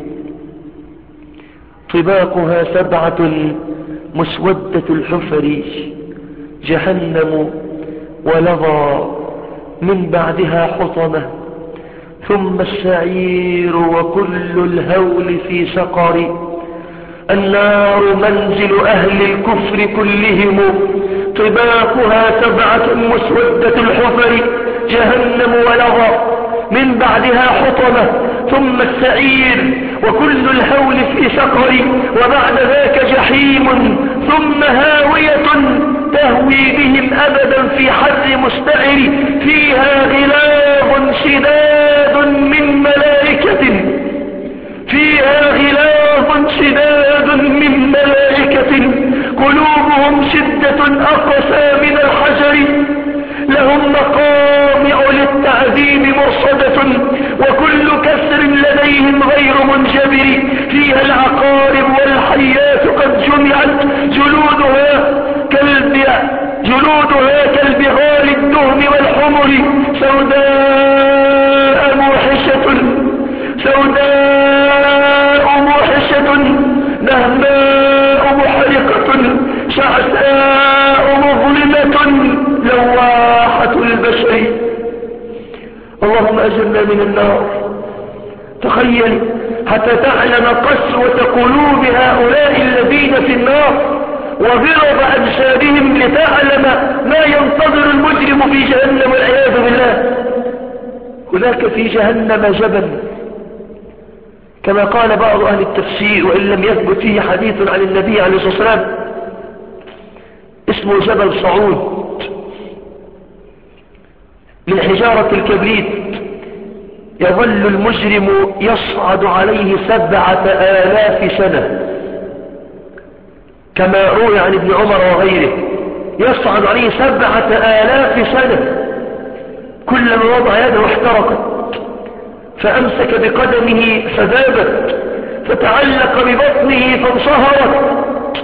طباقها سبعة مسودة الحفر، جهنم ولظى من بعدها حطمة، ثم السعير وكل الهول في سقر. النار منزل أهل الكفر كلهم، طباقها سبعة مسودة الحفر، جهنم ولظى من بعدها حطمة، ثم السعير وكل الهول في سقر، وبعد ذاك جحيم، ثم هاوية تهوي بهم أبدا في حر مستعر، فيها غلاظ شداد من ملائكة فيها غلاظ شداد من ملائكة قلوبهم شدة أقسى من الحجر، لهم مقامع للتعذيب مرصدة، وكل كسر لديهم غير منجبر، فيها العقارب والحيات قد جمعت، جلودها كالبغال جلودها كالبغال الدهم والحمر، سوداء موحشة سوداء موحشة نهماء محرقة شعثاء مظلمة لواحة البشر. اللهم أجرنا من النار. تخيل حتى تعلم قسوة قلوب هؤلاء الذين في النار وغلظ أجسادهم، لتعلم ما ينتظر المجرم في جهنم والعياذ بالله. هناك في جهنم جبل، كما قال بعض أهل التفسير وإن لم يثبت فيه حديث عن النبي عليه الصلاة والسلام، اسمه جبل صعود من حجارة الكبريت، يظل المجرم يصعد عليه سبعة آلاف سنة، كما روي عن ابن عمر وغيره، يصعد عليه سبعة آلاف سنة، كلما وضع يده احترقت، فأمسك بقدمه فذابت، فتعلق ببطنه فانصهرت،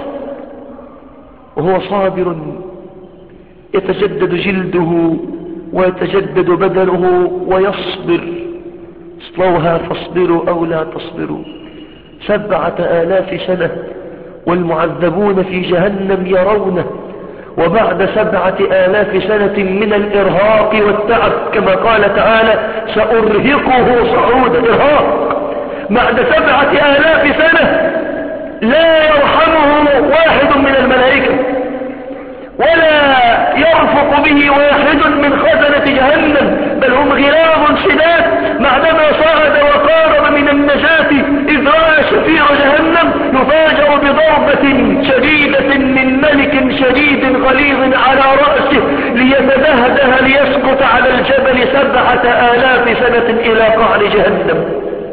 وهو صابر يتجدد جلده ويتجدد بدنه ويصبر. اصلوها فاصبروا أو لا تصبروا. سبعة آلاف سنة والمعذبون في جهنم يرونه، وبعد سبعة آلاف سنة من الإرهاق والتعب، كما قال تعالى: سأرهقه صعودا. إرهاق بعد سبعة آلاف سنة لا يرحمه واحد من الملائكة، ولا يرفق به واحد من خزنة جهنم، بل هم غلاظ شداد. بعدما صعد وقارب من النجاة إذ رأى شفير جهنم يفاجأ بضربة شديدة من ملك شديد غليظ على رأسه ليتدهده ليسقط على الجبل سبعة آلاف سنة إلى قعر جهنم.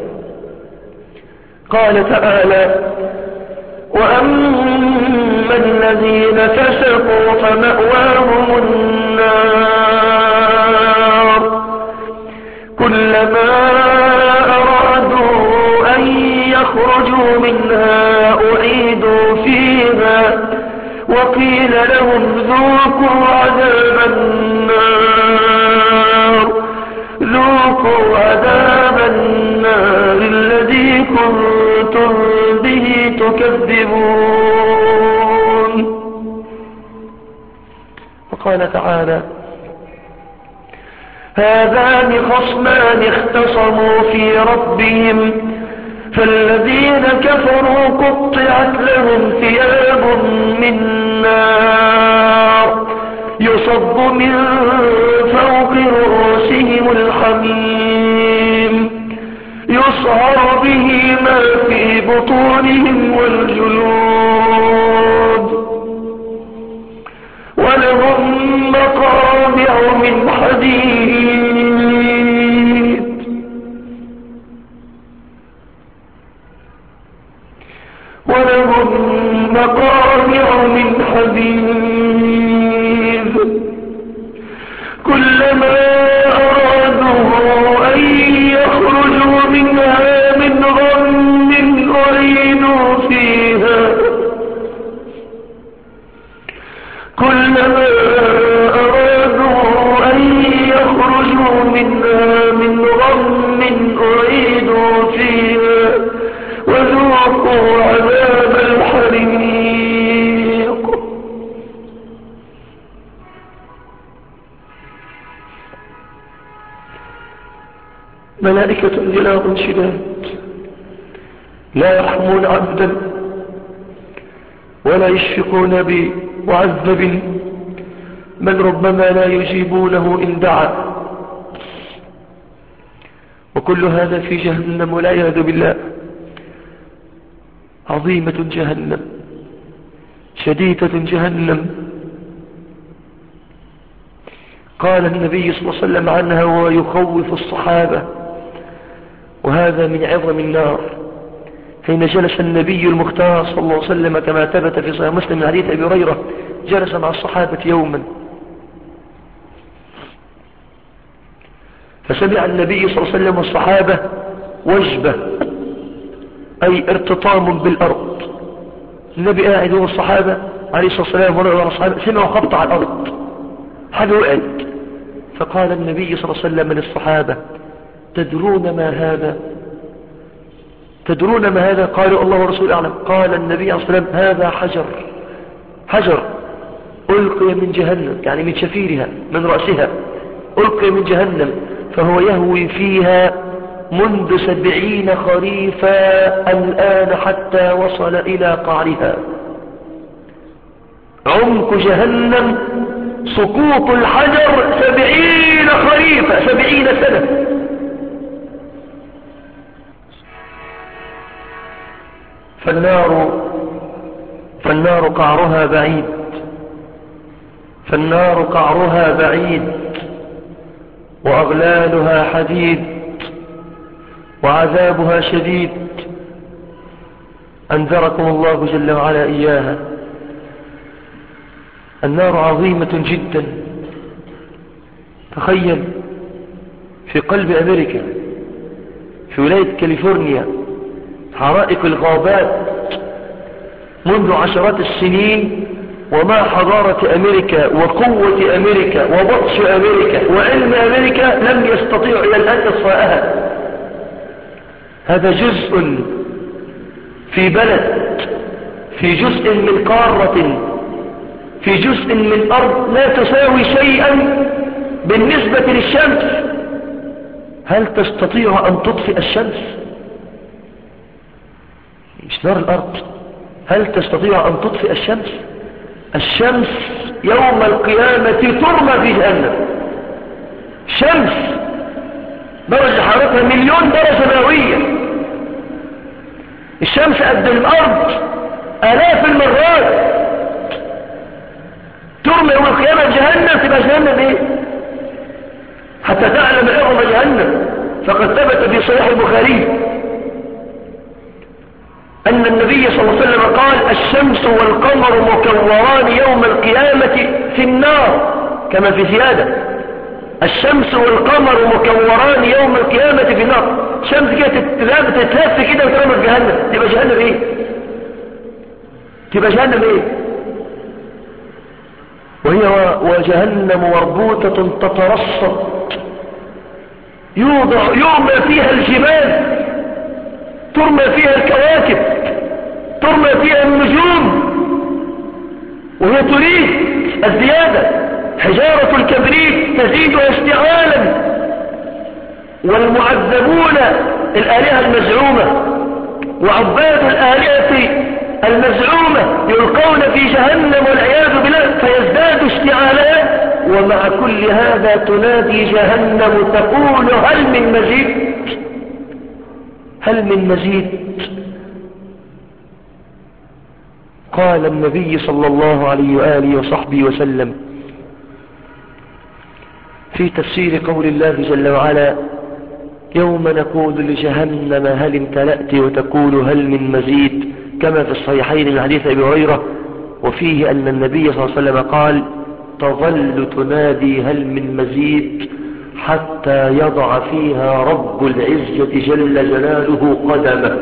قال تعالى: وأما الذين فسقوا فمأواهم النار، كلما أرادوا أن يخرجوا منها أعيدوا فيها وقيل لهم ذوقوا عذاب النار ذوقوا عذاب النار الذي كنتم به تكذبون. وقال تعالى: هذان خصمان اختصموا في ربهم فالذين كفروا قطعت لهم ثياب من نار يصب من فوق برؤوسهم الحميم يصهر به ما في بطونهم والجلود ولهم مقامع من حديد ولهم مقامع من حديد كلما أرادوا أن يخرجوا منها من غم أعيدوا فيها كلما أرادوا أن يخرجوا منها من غم أعيدوا فيها وذوقوا عذاب الحريق ملائكة غلاظ شداد لا يرحمون عبدا ولا يشفقون بمعذب من ربما لا يجيبونه إن دعا وكل هذا في جهنم والعياذ بالله عظيمة جهنم شديدة جهنم قال النبي صلى الله عليه وسلم عنها ويخوف الصحابة وهذا من عظم النار حين جلس النبي المختار صلى الله عليه وسلم كما ثبت في صحيح مسلم من حديث أبي هريرة جلس مع الصحابة يوما فسمع النبي صلى الله عليه وسلم والصحابة وجبة أي ارتطام بالأرض النبي قاعد هو الصحابة عليه الصلاة والسلام ورأى الصحابة سمعوا خبط على الأرض حاجة وقعت فقال النبي صلى الله عليه وسلم للصحابة تدرون ما هذا تدرون ما هذا قالوا الله ورسوله أعلم قال النبي عليه الصلاة والسلام هذا حجر حجر ألقي من جهنم يعني من شفيرها من رأسها ألقي من جهنم فهو يهوي فيها منذ سبعين خريفا الآن حتى وصل إلى قعرها عمق جهنم سقوط الحجر سبعين خريفا سبعين سنة فالنار فالنار قعرها بعيد فالنار قعرها بعيد وأغلالها حديد وعذابها شديد أنذركم الله جل وعلا إياها النار عظيمة جدا تخيل في قلب أمريكا في ولاية كاليفورنيا حرائق الغابات منذ عشرات السنين وما حضارة أمريكا وقوة أمريكا وبطش أمريكا وعلم أمريكا لم يستطيع إلى الآن إصفاءها هذا جزء في بلد في جزء من قارة في جزء من أرض لا تساوي شيئا بالنسبة للشمس هل تستطيع أن تطفئ الشمس مش نار الأرض هل تستطيع أن تطفئ الشمس الشمس يوم القيامة ترمى في جهنم شمس درجة حرارتها مليون درجة مئوية الشمس قد الأرض آلاف المرات ترمى يوم القيامة في جهنم تبقى جهنم ايه حتى تعلم عظم جهنم فقد ثبت في صحيح البخاري أن النبي صلى الله عليه وسلم قال الشمس والقمر مكوران يوم القيامة في النار كما في زيادة الشمس والقمر مكوران يوم القيامة في النار شمس كده تتلف كده وترمى في جهنم تبقى جهنم ايه تبقى جهنم ايه وهي وجهنم مربوطة تترصد يوضع يرمى فيها الجبال ترمى فيها الكواكب ترمى فيها النجوم وهي تريد الزيادة حجارة الكبريت تزيدها اشتعالا والمعذبون الآلهة المزعومة وعباد الآلهة المزعومة يلقون في جهنم والعياذ بالله فيزداد اشتعالا ومع كل هذا تنادي جهنم تقول هل من مزيد؟ هل من مزيد؟ قال النبي صلى الله عليه وآله وصحبه وسلم في تفسير قول الله جل وعلا يوم نقول لجهنم هل امتلأت وتقول هل من مزيد، كما في الصحيحين من حديث أبي هريرة، وفيه أن النبي صلى الله عليه وسلم قال تظل تنادي هل من مزيد حتى يضع فيها رب العزة جل جلاله قدمه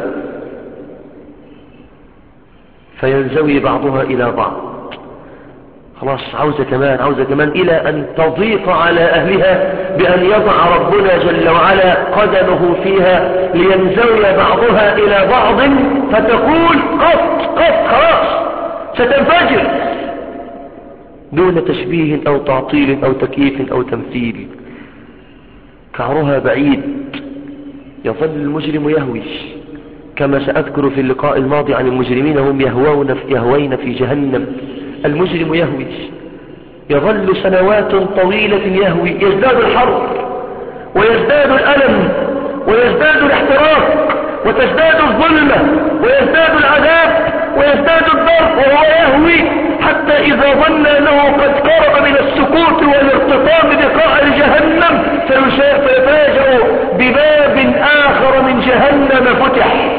فينزوي بعضها إلى بعض. خلاص عاوزة كمان عاوزة كمان إلى أن تضيق على أهلها بأن يضع ربنا جل وعلا قدمه فيها لينزوي بعضها إلى بعض فتقول قط قط خلاص ستنفجر دون تشبيه أو تعطيل أو تكييف أو تمثيل. كعرها بعيد يظل المجرم يهوي، كما سأذكر في اللقاء الماضي عن المجرمين هم يهوون في يهوين في جهنم. المجرم يهوي يظل سنوات طويلة يهوي، يزداد الحر ويزداد الألم ويزداد الاحتراق وتزداد الظلمة ويزداد العذاب ويزداد الضرب وهو يهوي، حتى إذا ظن أنه قد قرب من السكوت والارتطام بقاع جهنم فيفاجأ بباب آخر من جهنم فتح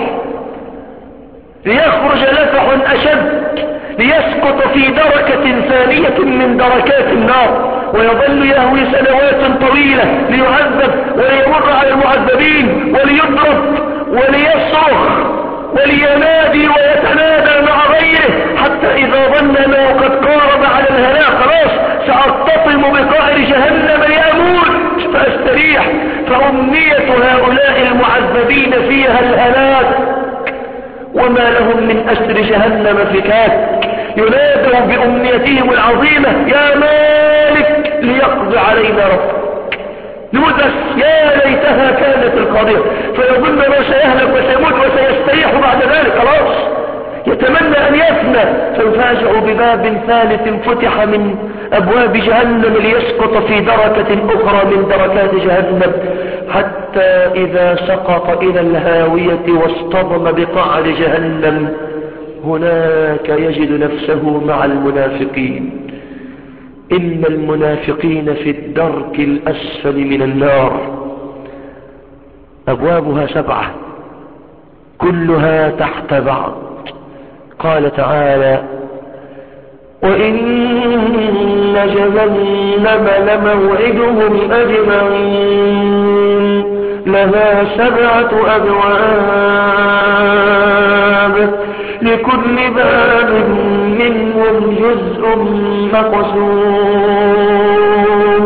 ليخرج لفح أشد ليسقط في دركة ثانية من دركات النار، ويظل يهوي سنوات طويلة ليعذب وليمر على المعذبين وليضرب وليصرخ ولينادي ويتنادى مع غيره، حتى إذا ظن أنه قد قارب على الهلاك خلاص سأرتطم بقعر جهنم لأموت فأستريح، فأمنية هؤلاء المعذبين فيها الهلاك وما لهم من أسر جهنم فكاك. ينادوا بأمنيتهم العظيمة يا مالك ليقضي علينا ربك، نودس يا ليتها كانت القاضية، فيظن ما سيهلك وسيموت وسيستريح بعد ذلك خلاص يتمنى أن يفنى، فيفاجأ بباب ثالث فتح من أبواب جهنم ليسقط في دركة أخرى من دركات جهنم، حتى إذا سقط إلى الهاوية واصطدم بقعر جهنم هناك يجد نفسه مع المنافقين. إن المنافقين في الدرك الأسفل من النار، أبوابها سبعة كلها تحت بعض. قال تعالى وإن جهنم لموعدهم أجمعين لها سبعة أبواب لكل باب منهم جزء مقسوم.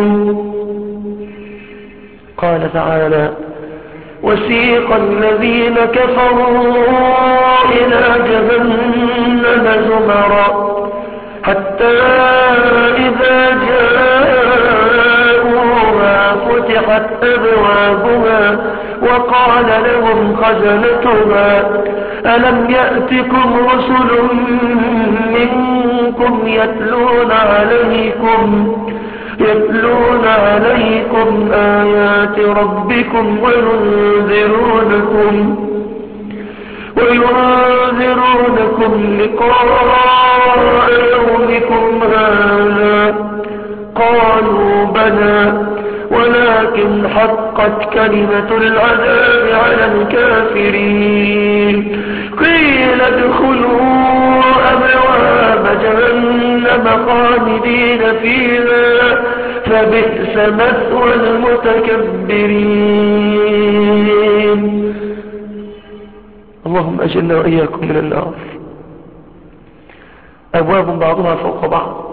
قال تعالى وسيق الذين كفروا إلى جهنم زمرا حتى إذا جاءوها فتحت أبوابها وقال لهم خزنتها ألم يأتكم رسل منكم يتلون عليكم يتلون عليكم آيات ربكم وينذرونكم وينذرونكم لقاء يومكم هذا قالوا بلى ولكن حقت كلمة العذاب على الكافرين قيل ادخلوا أبواب جهنم خالدين فيها فبئس مثوى المتكبرين. اللهم أجلنا وإياكم من النار. أبواب بعضها فوق بعض،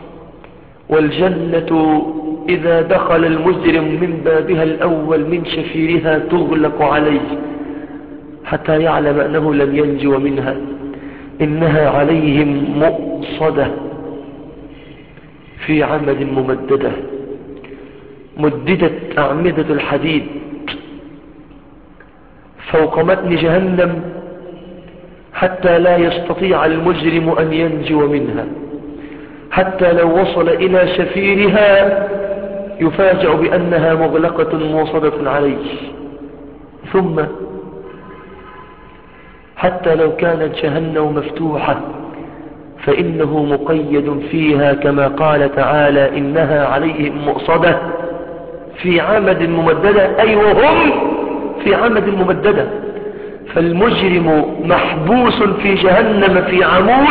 والجنة إذا دخل المجرم من بابها الأول من شفيرها تغلق عليه حتى يعلم أنه لن ينجو منها، إنها عليهم مؤصدة في عمد ممددة مددت أعمدة الحديد فوق متن جهنم حتى لا يستطيع المجرم أن ينجو منها، حتى لو وصل إلى شفيرها يفاجأ بأنها مغلقة موصدة عليه. ثم حتى لو كانت جهنم مفتوحة فإنه مقيد فيها كما قال تعالى إنها عليهم مؤصدة في عمد ممددة، أي وهم في عمد ممددة. فالمجرم محبوس في جهنم في عمود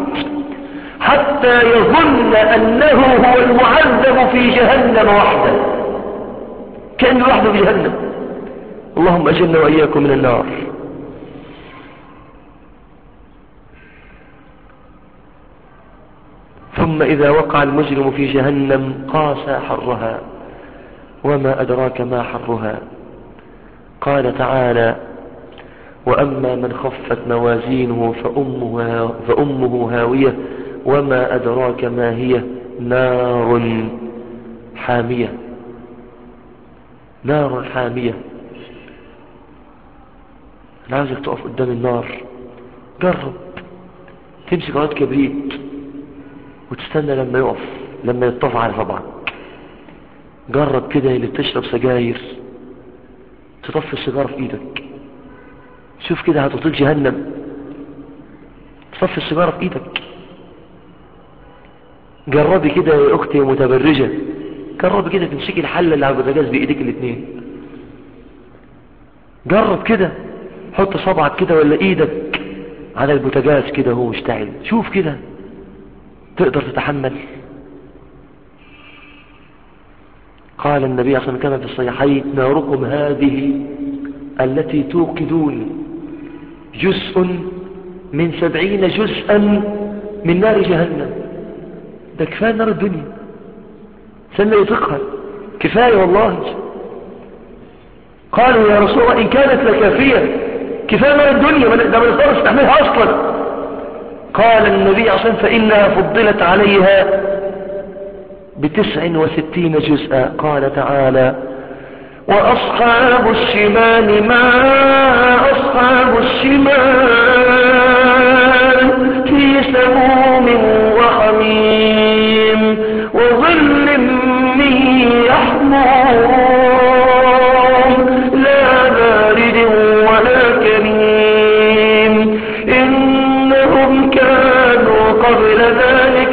حتى يظن أنه هو المعذب في جهنم وحده، كأنه وحده في جهنم. اللهم أجلنا وإياكم من النار. ثم إذا وقع المجرم في جهنم قاسى حرها، وما أدراك ما حرها. قال تعالى وأما من خفت موازينه فأمه, فأمه هاوية وما أدراك ما هي نار حامية. نار حامية. أنا عاوزك تقف قدام النار، جرب تمسك عود كبريت وتستنى لما يقف، لما يطفى على طبعا. جرب كده اللي بتشرب سجاير تطفي السيجارة في ايدك، شوف كده هتطيق جهنم. تطفي السيجارة في ايدك. جربي كده يا اختي متبرجة، جربي كده تمسكي الحلة اللي على البوتاجاز بايدك الاثنين. جرب كده، حط صبعك كده ولا ايدك على البوتاجاز كده هو مشتعل، شوف كده تقدر تتحمل. قال النبي صلى الله عليه وسلم كما في الصحيحين ناركم هذه التي توقدون جزء من سبعين جزءا من نار جهنم. ده كفاية نار الدنيا، سنة يطيقها كفاية والله. قالوا يا رسول الله إن كانت لكافية، كفاية نار الدنيا ده ما نقدر نستحملها أصلا. قال النبي صلى الله عليه وسلم فإنها فضلت عليها بتسع وستين جزءا. قال تعالى وأصحاب الشمال ما أصحاب الشمال في سموم وحميم وظل من يحموم لا بارد ولا كريم إنهم كانوا قبل ذلك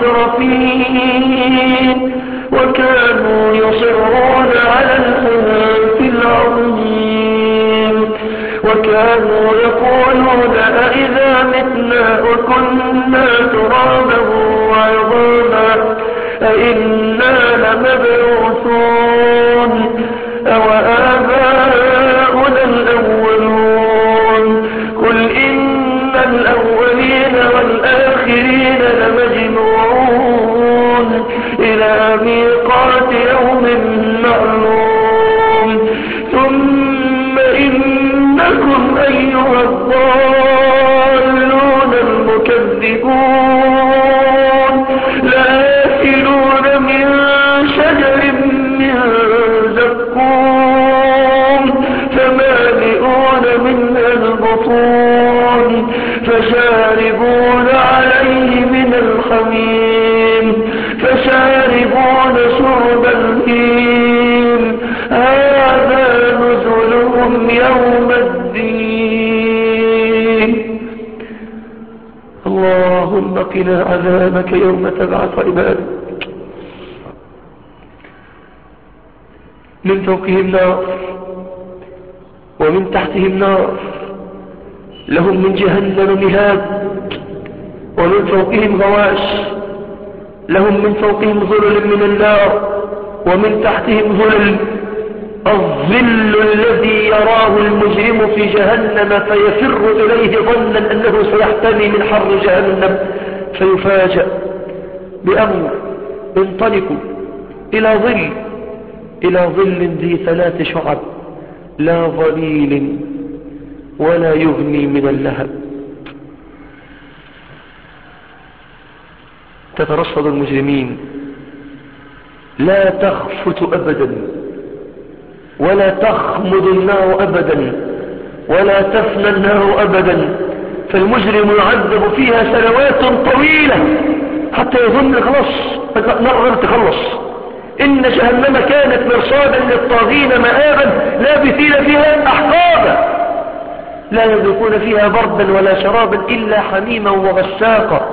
مترفين وكانوا يصرون على الحنث العظيم وكانوا يقولون أئذا متنا وكنا ترابا وعظاما أئنا لمبعوثون أو آباؤنا الأولون قل إن الأولين والآخرين لمجموعون إلى ميقات يوم معلوم ثم إنكم أيها الضالون المكذبون لآكلون من شجر من زقوم فمالئون منها البطون فشاربون عليه من الحميم فشاربون شرب الهيم هذا نزلهم يوم الدين. اللهم قنا عذابك يوم تبعث عبادك. من فوقهم نار ومن تحتهم نار لهم من جهنم مهاد ومن فوقهم غواش لهم من فوقهم ظلل من النار ومن تحتهم ظلل. الظل الذي يراه المجرم في جهنم فيفر إليه ظنا أنه سيحتمي من حر جهنم فيفاجأ بأمر انطلقوا إلى ظل إلى ظل ذي ثلاث شعب لا ظليل ولا يغني من اللهب. تترصد المجرمين لا تخفت أبدا ولا تخمد النار أبدا ولا تفنى النار أبدا. فالمجرم يعذب فيها سنوات طويلة حتى يظن خلاص نقدر تخلص. إن جهنم كانت مرصادا للطاغين مآبا لابثين فيها أحقابا لا يذوقون فيها بردا ولا شرابا إلا حميما وغساقا.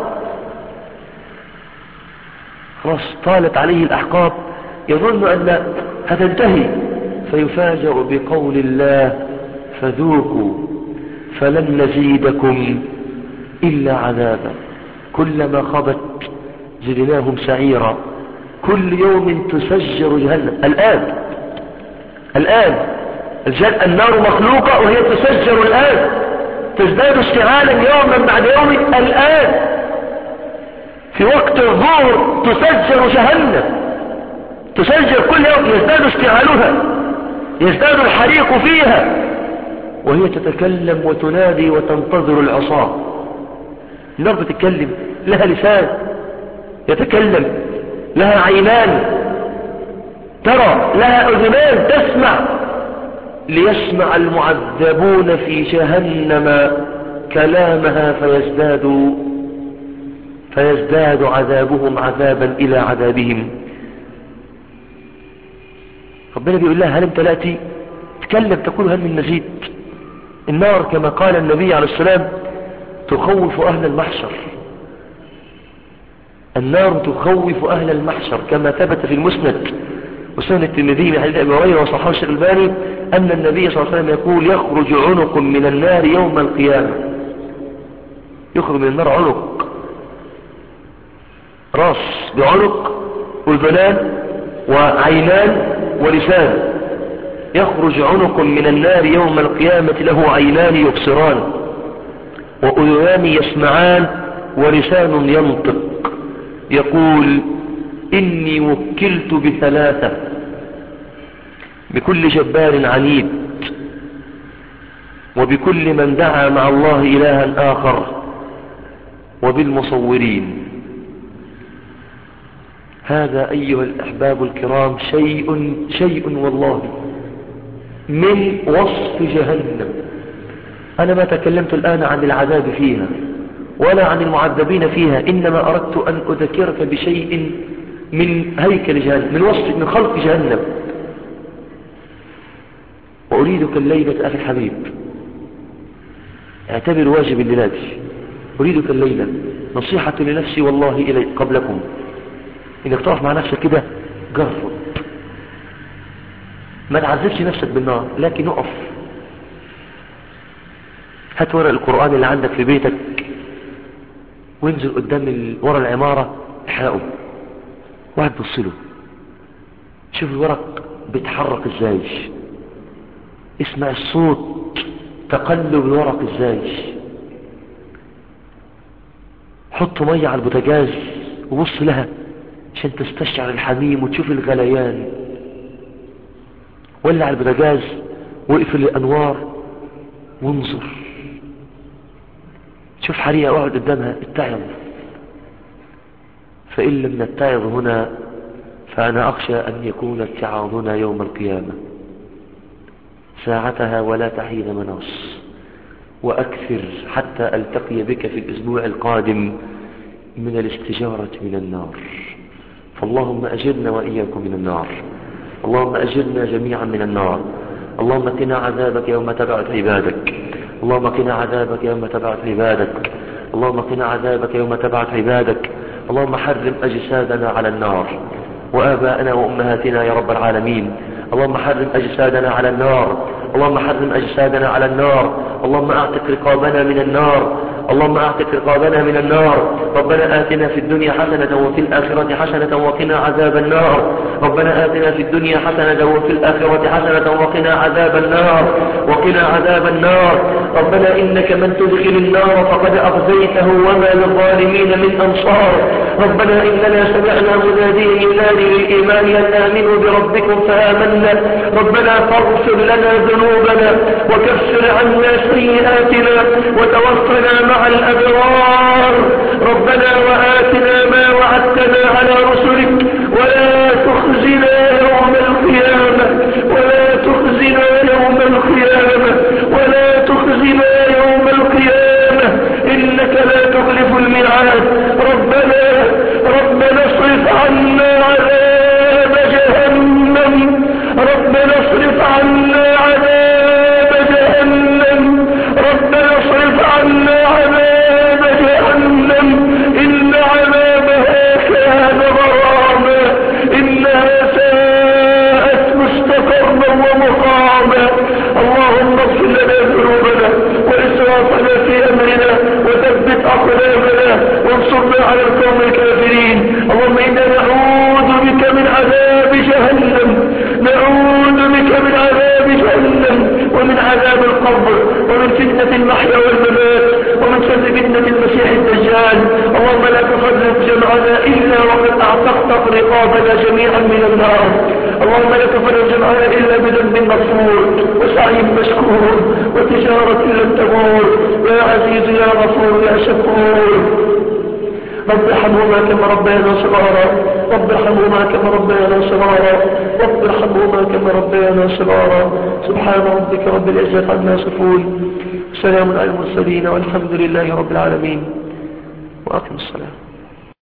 خلاص طالت عليه الأحقاب، يظن أن هتنتهي، فيفاجأ بقول الله فذوقوا فلن نزيدكم إلا عذابا كلما خبت زدناهم سعيرا كل يوم تسجر جهنم. الآن الآن النار مخلوقة وهي تسجر الآن، تزداد اشتعالا يوما بعد يوم. الآن في وقت الظهر تسجر جهنم، تسجر كل يوم، يزداد اشتعالها، يزداد الحريق فيها، وهي تتكلم وتنادي وتنتظر العصاة. النار بتتكلم، لها لسان يتكلم، لها عينان ترى، لها أذنان تسمع، ليسمع المعذبون في جهنم كلامها فيزداد فيزداد عذابهم عذابا إلى عذابهم. ربنا بيقول لها هل امتلأتي؟ تكلم تقول هل من مزيد. النار كما قال النبي عليه السلام تخوف أهل المحشر، النار تخوف أهل المحشر كما ثبت في المسند وسنن الترمذي من حديث أبي هريرة وصححه الشيخ الألباني أن النبي صلى الله عليه وسلم يقول يخرج عنق من النار يوم القيامة. يخرج من النار عنق، راس بعنق وذنان وعينان ولسان. يخرج عنق من النار يوم القيامة له عينان يبصران وأذنان يسمعان ولسان ينطق. يقول إني وكلت بثلاثة، بكل جبار عنيد، وبكل من دعا مع الله إلها آخر، وبالمصورين. هذا أيها الأحباب الكرام شيء شيء والله من وصف جهنم. أنا ما تكلمت الآن عن العذاب فيها ولا عن المعذبين فيها، إنما أردت أن أذكرك بشيء من هيكل جهنم، من وصف من خلق جهنم. وأريدك الليلة أخي الحبيب، اعتبر واجب الليلة، أريدك الليلة نصيحة لنفسي والله إلي قبلكم، إنك تقف مع نفسك كده جرب، ما تعذبش نفسك بالنار، لكن اقف، هات ورق القرآن اللي عندك في بيتك وانزل قدام ال... ورا العمارة احرقه واحد بصله، شوف الورق بيتحرك ازاي، اسمع الصوت تقلب الورق ازاي، حط مية على البوتاجاز وبص لها عشان تستشعر الحميم وتشوف الغليان، ولع على البوتاجاز واقفل الانوار وانظر، شوف حريقة اقعد قدامها اتعظ، فإن لم نتعظ هنا فأنا أخشى أن يكون اتعاظنا يوم القيامة ساعتها ولا تحين مناص. وأكثر حتى ألتقي بك في الأسبوع القادم من الاستجارة من النار. فاللهم أجرنا وإياكم من النار، اللهم أجرنا جميعا من النار. اللهم قنا عذابك يوم تبعث عبادك، اللهم قنا عذابك يوم تبعث عبادك، اللهم قنا عذابك يوم تبعث عبادك. اللهم حرم أجسادنا على النار وآباءنا وأمهاتنا يا رب العالمين. اللهم حرم أجسادنا على النار، اللهم حرم أجسادنا على النار. اللهم أعتق رقابنا من النار، اللهم أعتق رقابنا من النار. ربنا آتنا في الدنيا حسنة وفي الآخرة حسنة وقنا عذاب النار. ربنا آتنا في الدنيا حسنة وفي الآخرة حسنة وقنا عذاب النار، وقنا عذاب النار. ربنا إنك من تدخل النار فقد أخزيته وما للظالمين من أنصار. ربنا إننا سمعنا مناديا ينادي للإيمان أن آمنوا بربكم فآمنا. ربنا فاغفر لنا ذنوبنا وكفر عنا سيئاتنا وتوفنا مع الأبرار. ربنا وآتنا ما وعدتنا على رسلك ولا تخزنا يوم القيامة، ولا تخزنا يوم القيامة، ولا تخزنا يوم القيامة، إنك لا تخلف الميعاد. ربنا ربنا اصرف عنا عذاب جهنم ربنا اصرف عنا عذاب جهنم إن عذابها كان غراما إنها ساءت مستقرا ومقاما اللهم اغفر لنا ذنوبنا وإسرافنا في أمرنا وثبت أقدامنا وانصرنا على القوم الكافرين اللهم إنا نعوذ بك من عذاب جهنم نعوذ بك من عذاب جهنم ومن عذاب القبر ومن فتنة المحيا والممات ومن شر فتنة المسيح الدجال اللهم لا تخلف جمعنا إلا وقد أعتقت رقابنا جميعا من النار اللهم لا تخلف جمعنا إلا بذنب مغفور وسعي مشكور وتجارة لم تبور يا عزيز يا غفور يا شكور رب ارحمهما كما ربيانا صغارا رب ارحمهما كما ربيانا صغارا رب ارحمهما كما ربيانا صغارا سبحان ربك رب العزة عما يصفون سلام على المرسلين والحمد لله رب العالمين وأقم الصلاة.